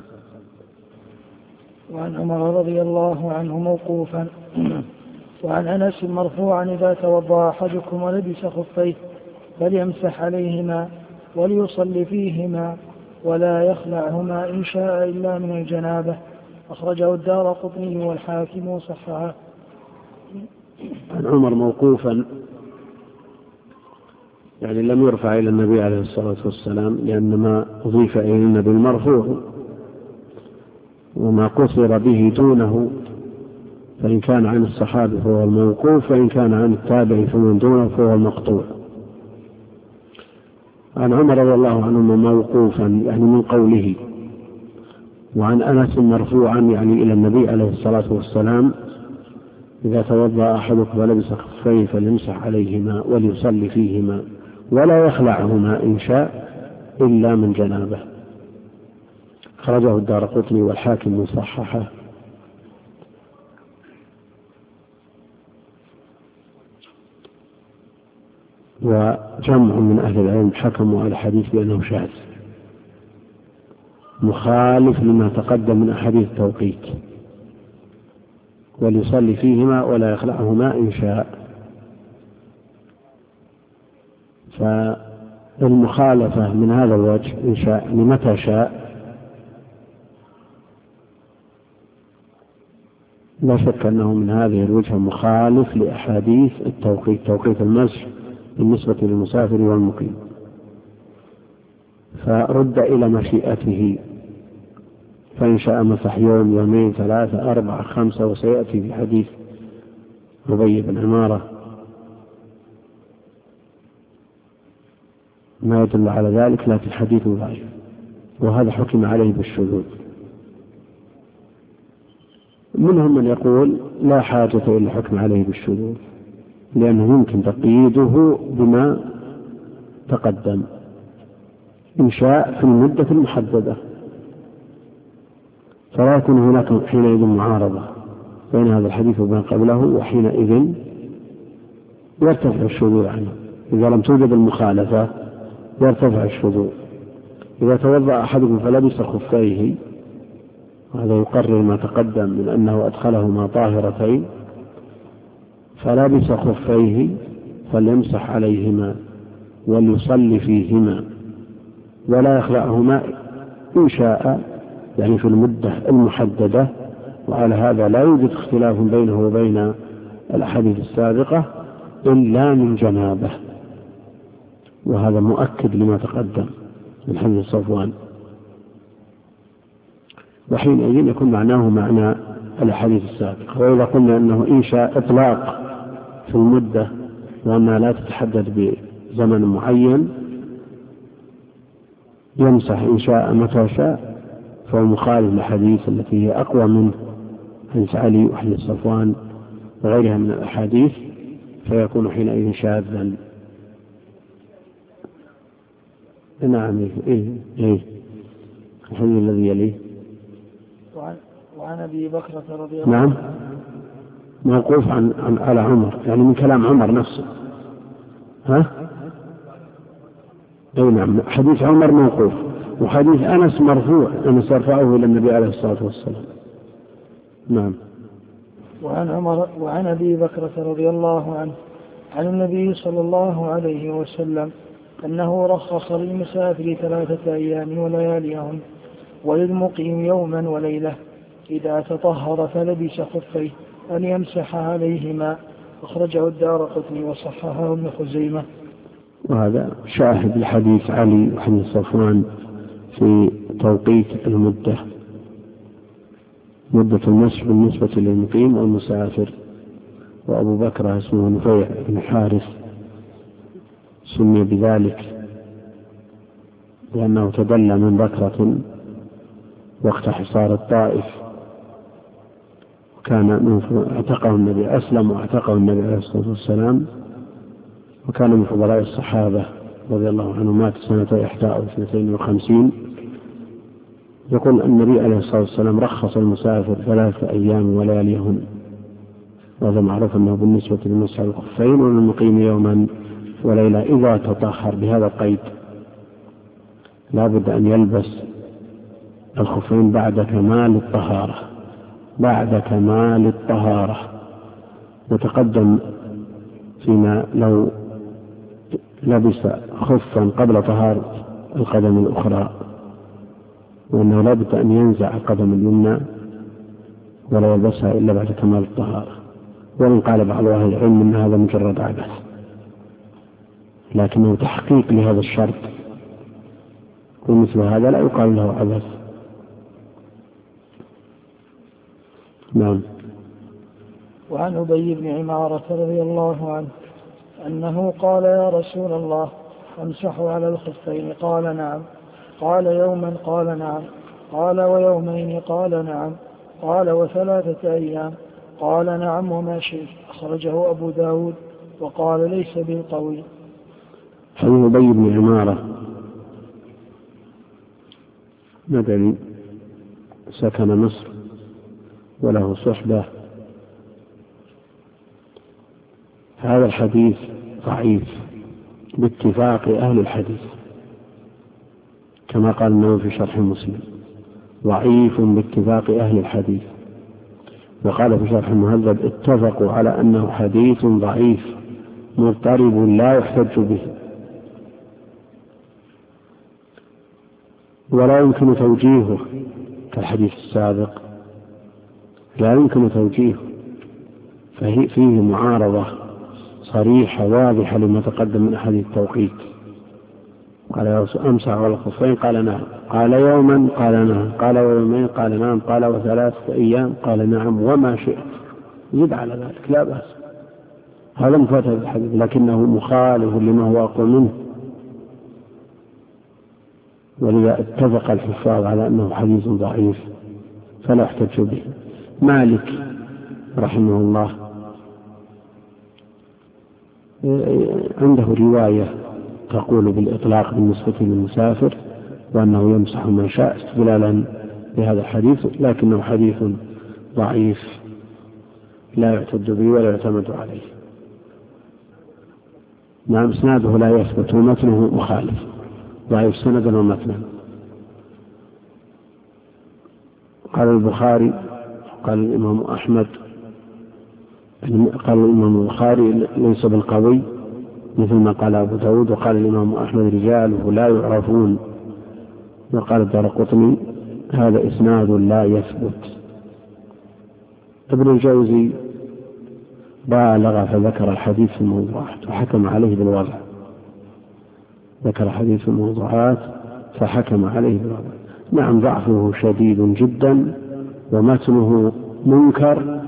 وعن عمر رضي الله عنه موقوفا وعن أنس مرفوعا إذا توضأ أحدكم ولبس خفيه فليمسح عليهما وليصلي فيهما ولا يخلعهما إن شاء إلا من الجنابة. أخرجه الدارقطني والحاكم وصححه. عن عمر موقوفا يعني لم يرفع إلى النبي عليه الصلاة والسلام، لأن ما أضيف إلى النبي المرفوع، وما قصر به دونه فإن كان عن الصحابة فهو الموقوف، وإن كان عن التابع فمن دونه فهو المقطوع. عن عمر رضي الله عنه موقوفا يعني من قوله، وعن أنس مرفوعا يعني إلى النبي عليه الصلاة والسلام إذا توضأ أحدكم ولبس خفيه فليمسح عليهما وليصلي فيهما ولا يخلعهما إن شاء إلا من جنابه. خرجه الدارقطني والحاكم وصححه. وجمع من أهل العلم حكموا على الحديث بأنه شاذ مخالف لما تقدم من أحاديث التوقيت، وليصلي فيهما ولا يخلعهما إن شاء. فالمخالفة من هذا الوجه إن شاء يعني متى شاء لا شك أنه من هذه الوجهة مخالف لأحاديث التوقيت، توقيت المسح بالنسبة للمسافر والمقيم. فرد إلى مشيئته، فإن شاء مسح يوم، يومين، 3، 4، 5، وسيأتي في حديث أبي بن عمارة ما يدل على ذلك، لكن حديث ضعيف، وهذا حكم عليه بالشذوذ. منهم من يقول لا حاجة إلى الحكم عليه بالشذوذ، لأنه يمكن تقييده بما تقدم، إنشاء في المدة المحددة، فلا يكون هناك حينئذ معارضة بين هذا الحديث وبين قبله، وحينئذ يرتفع الشذوذ عنه. إذا لم توجد المخالفة يرتفع الشذوذ. إذا توضأ أحدكم فلبس خفيه، وهذا يقرر ما تقدم من أنه أدخلهما طاهرتين، فلبس خفيه فليمسح عليهما وليصلي فيهما ولا يخلعهما إن شاء، يعني في المدة المحددة. وعلى هذا لا يوجد اختلاف بينه وبين الأحاديث السابقة إلا من جنابه، وهذا مؤكد لما تقدم من حديث صفوان. وحينئذ يكون معناه معنى الأحاديث السابقة. وإذا قلنا أنه إنشاء إطلاق في المدة وأنها لا تتحدد بزمن معين، يمسح إن شاء متى شاء، فهو مخالف للحديث التي هي أقوى منه، حديث علي وحديث صفوان وغيرها من الأحاديث، فيكون حينئذ شاذا. نعم. الحديث الذي يليه وعن أبي بكرة رضي الله عنه. نعم، موقوف على عمر، يعني من كلام عمر نفسه. نعم، حديث عمر موقوف، وحديث أنس مرفوع، أنس يرفعه إلى النبي عليه الصلاة والسلام. نعم. وعن أبي بكرة رضي الله عنه عن النبي صلى الله عليه وسلم أنه رخص للمسافر 3 أيام ولياليهم، وللمقيم يوما وليلة إذا تطهر فلبس خفيه أن يمسح عليهما، أخرجه الدارقطني وصححه ابن خزيمة. وهذا شاهد لحديث علي وحديث صفوان في توقيت المدة، مدة المسح بالنسبة للمقيم والمسافر. وأبو بكر اسمه نفيع بن حارث، سمي بذلك لأنه تدلى من بكرة وقت حصار الطائف، وكان اعتقه النبي، أسلم واعتقه النبي عليه الصلاة والسلام، وكان من فضلاء الصحابة رضي الله عنه، مات سنة 51. يقول النبي عليه الصلاة والسلام رخص المسافر 3 أيام ولياليهن، وهذا معروف أنه بالنسبة للمسح الخفين، وللمقيم يوما وليلة إذا تطهر. بهذا القيد لا بد أن يلبس الخفين بعد كمال الطهارة. وتقدم فيما لو لبس خفا قبل طهارة القدم الأخرى، وأنه لا بد أن ينزع القدم اليمنى ولا يلبسها إلا بعد كمال الطهارة. وإن قال بعض أهل العلم أن هذا مجرد عبث، لكنه تحقيق لهذا الشرط، ومثل هذا لا يقال له عبث. نعم. وعن أبي بن عمارة رضي الله عنه أنه قال يا رسول الله أمسح على الخفين؟ قال نعم. قال يوما؟ قال نعم. قال ويومين؟ قال نعم. قال و3 أيام؟ قال نعم وما شئت. أخرجه أبو داود وقال ليس بالقوي. عن أبي بن عمارة مدني، سكن مصر وله صحبة. هذا الحديث ضعيف باتفاق أهل الحديث، كما قال النووي في شرح مسلم، ضعيف باتفاق أهل الحديث. وقال في شرح المهذب اتفقوا على أنه حديث ضعيف مضطرب لا يحتج به، ولا يمكن توجيهه كالحديث السابق، لا يمكن توجيهه، فيه معارضة صريحة واضحة لما تقدم من أحاديث التوقيت. قال يا رسول أمسح على الخفين؟ قال نعم. قال يوما؟ قال نعم. قال ويومين؟ قال نعم. قال وثلاثة أيام؟ قال نعم. وما شئت زد على ذلك لا بأس. هذا مفاتح الحديث لكنه مخالف لما هو أقوى منه، ولذا اتفق الحفاظ على أنه حديث ضعيف فلا يحتج به. مالك رحمه الله عنده رواية تقول بالإطلاق بالنسبة للمسافر وأنه يمسح ما شاء استدلالا بهذا الحديث، لكنه حديث ضعيف لا يعتد به ولا يعتمد عليه. نعم اسناده لا يثبت ومتنه مخالف، ضعيف سندا ومتنا. قال البخاري قال الإمام أحمد قال الإمام البخاري ليس بالقوي مثل ما قال أبو داود، وقال الإمام أحمد رجاله لا يعرفون، وقال الدارقطني هذا إسناد لا يثبت. ابن الجوزي بالغ فذكر الحديث في الموضوعات وحكم عليه بالوضع، ذكر الحديث في الموضوعات فحكم عليه بالوضع. نعم ضعفه شديد جدا ومتنه منكر،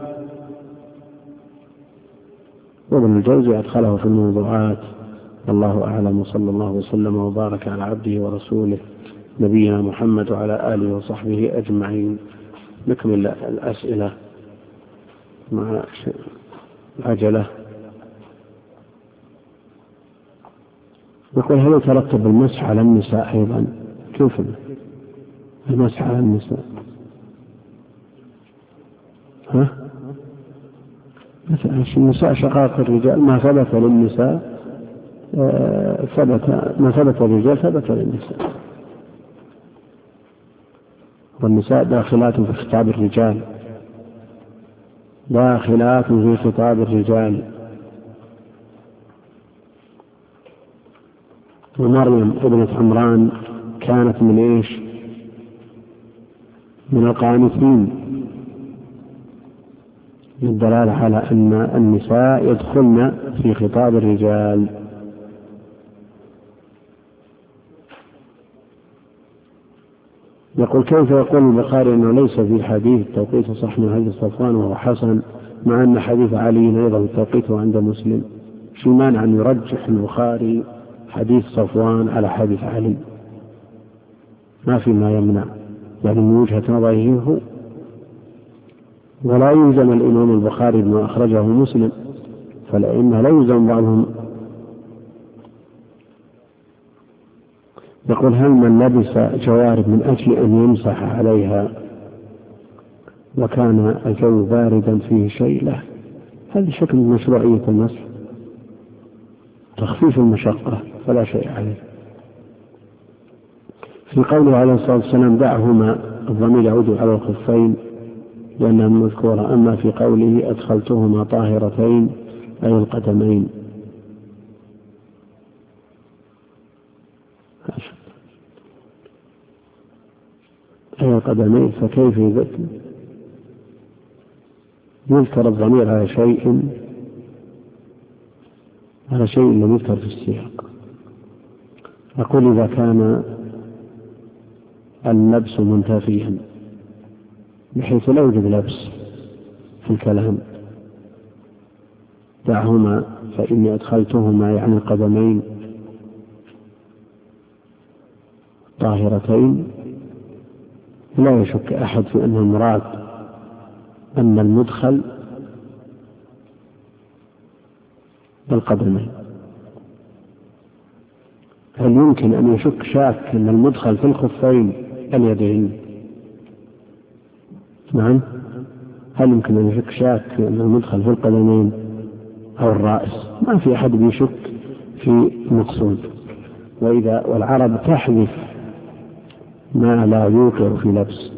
وابن الجوزي أدخله في الموضوعات. والله أعلم، وصلى الله وسلم وبارك على عبده ورسوله نبينا محمد وعلى آله وصحبه أجمعين. نكمل الأسئلة مع العجلة. نقول هل يترتب المسح على النساء أيضا؟ كيف المسح على النساء؟ مثلا النساء شقائق الرجال، ما ثبت للنساء ما ثبت للرجال ثبت للنساء، والنساء داخلات في خطاب الرجال، داخلات في خطاب الرجال. ومريم ابنة عمران كانت من ايش؟ من القانتين، للدلالة على أن النساء يدخلن في خطاب الرجال. يقول كيف يقول البخاري أنه ليس في حديث التوقيت صح من حديث صفوان وهو حسن، مع أن حديث علي أيضا التوقيت عند مسلم؟ شو مانع أن يرجح البخاري حديث صفوان على حديث علي؟ ما في ما يمنع، يعني من وجهة نظره هو، ولا يلزم الإمام البخاري بما أخرجه مسلم، فالأئمة لا يلزم بعضهم. يقول هل من لبس جوارب من أجل أن يمسح عليها وكان الجو باردا فيه شيء له، هذا شكل مشروعية المسح، تخفيف المشقة فلا شيء عليه. في قوله عليه الصلاة والسلام دعهما، الضمير يعود على الخفين لأنها مذكورة، أما في قوله أدخلتهما طاهرتين أي القدمين. أي القدمين، فكيف يذكر الضمير على شيء لم يذكر في السياق؟ أقول إذا كان اللبس منتفيا بحيث لا يوجد لبس في الكلام، دعهما فإني أدخلتهما يعني القدمين طاهرتين، لا يشك أحد في أن المراد أن المدخل بالقدمين. هل يمكن أن يشك شاك أن المدخل في الخفين اليدين؟ نعم، هل يمكن أن يشك شاك أن المدخل في القدمين أو الرأس؟ ما في أحد يشك في المقصود. والعرب تحذف ما لا يوقع في لبس.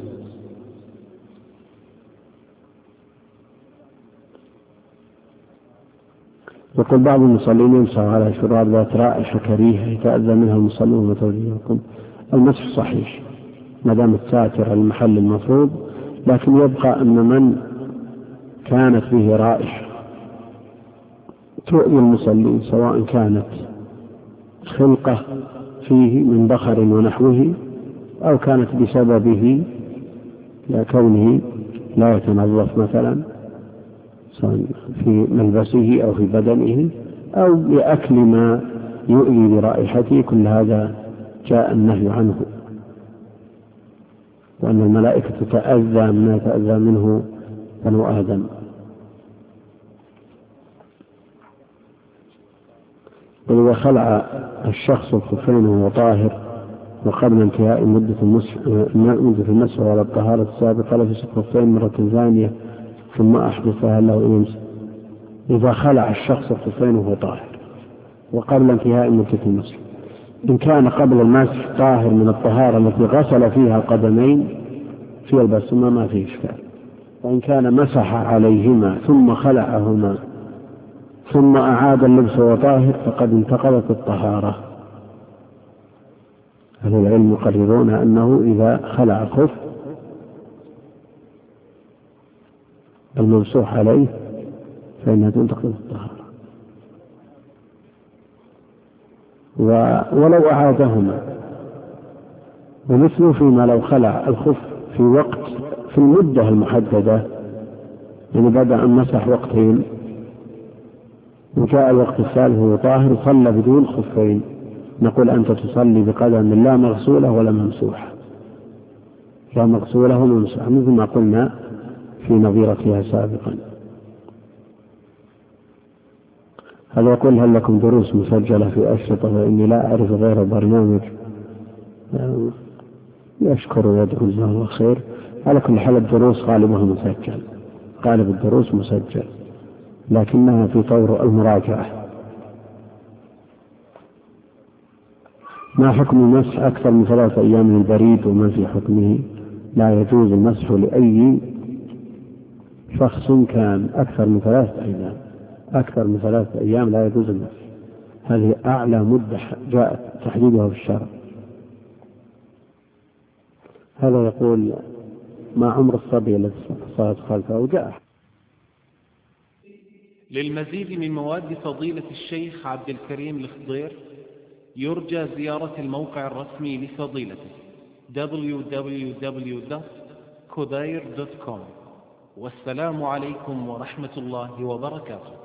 يقول بعض المصلين يمسح على شراب ذات رائحة كريهة يتأذى منها المصلون وتوجيهكم. المسح صحيح ما دام الساتر المحل المفروض، لكن يبقى أن من كانت به رائحة تؤذي المصلين، سواء كانت خلقة فيه من بخر ونحوه، أو كانت بسببه لكونه لا يتنظف مثلا في ملبسه أو في بدنه، أو لأكل ما يؤذي برائحته، كل هذا جاء النهي عنه، وأن الملائكة تتأذى مما يتأذى منه بنو آدم. وإذا خلع الشخص الخفين وهو طاهر وقبل انتهاء مدة المسح على الطهارة السابقة لبس الخفين مرة ثانية ثم أحدثها له يمسح. إذا خلع الشخص الخفين وهو طاهر وقبل انتهاء مدة المسح، إن كان قبل المسح طاهر من الطهارة التي غسل فيها القدمين في يلبسهما ما فيه إشكال، وإن كان مسح عليهما ثم خلعهما ثم أعاد اللبس وهو طاهر فقد انتقضت الطهارة. أهل العلم يقررون أنه إذا خلع الخف الممسوح عليه فإنها تنتقض الطهارة، ولو أعادهما. ومثله فيما لو خلع الخف في المدة المحددة، يعني بدأ أن مسح وقتين وجاء الوقت الثالث وهو طاهر صلى بدون خفين، نقول أنت تصلي بقدم لا مغسولة ولا ممسوحة، لا مغسولة ولا ممسوحة، مثل ما قلنا في نظيرتها سابقا. هذا يقول: هل لكم دروس مسجلة في أشرطة؟ فإني لا أعرف غير برنامج. يشكر ويدعو جزاه الله خير. على كل حال الدروس غالبها مسجل، غالب الدروس مسجل، لكنها في طور المراجعة. ما حكم المسح أكثر من 3 أيام للبريد وما في حكمه؟ لا يجوز المسح لأي شخص كان أكثر من 3 أيام، أكثر من 3 أيام لا يجوز المسح. هذه أعلى مدة جاء تحديدها في الشرع. هذا يقول: ما عمر الصبي الذي صارت خلفه وجاء. للمزيد من مواد فضيلة الشيخ عبد الكريم الخضير يرجى زيارة الموقع الرسمي لفضيلته www.khudair.com. والسلام عليكم ورحمة الله وبركاته.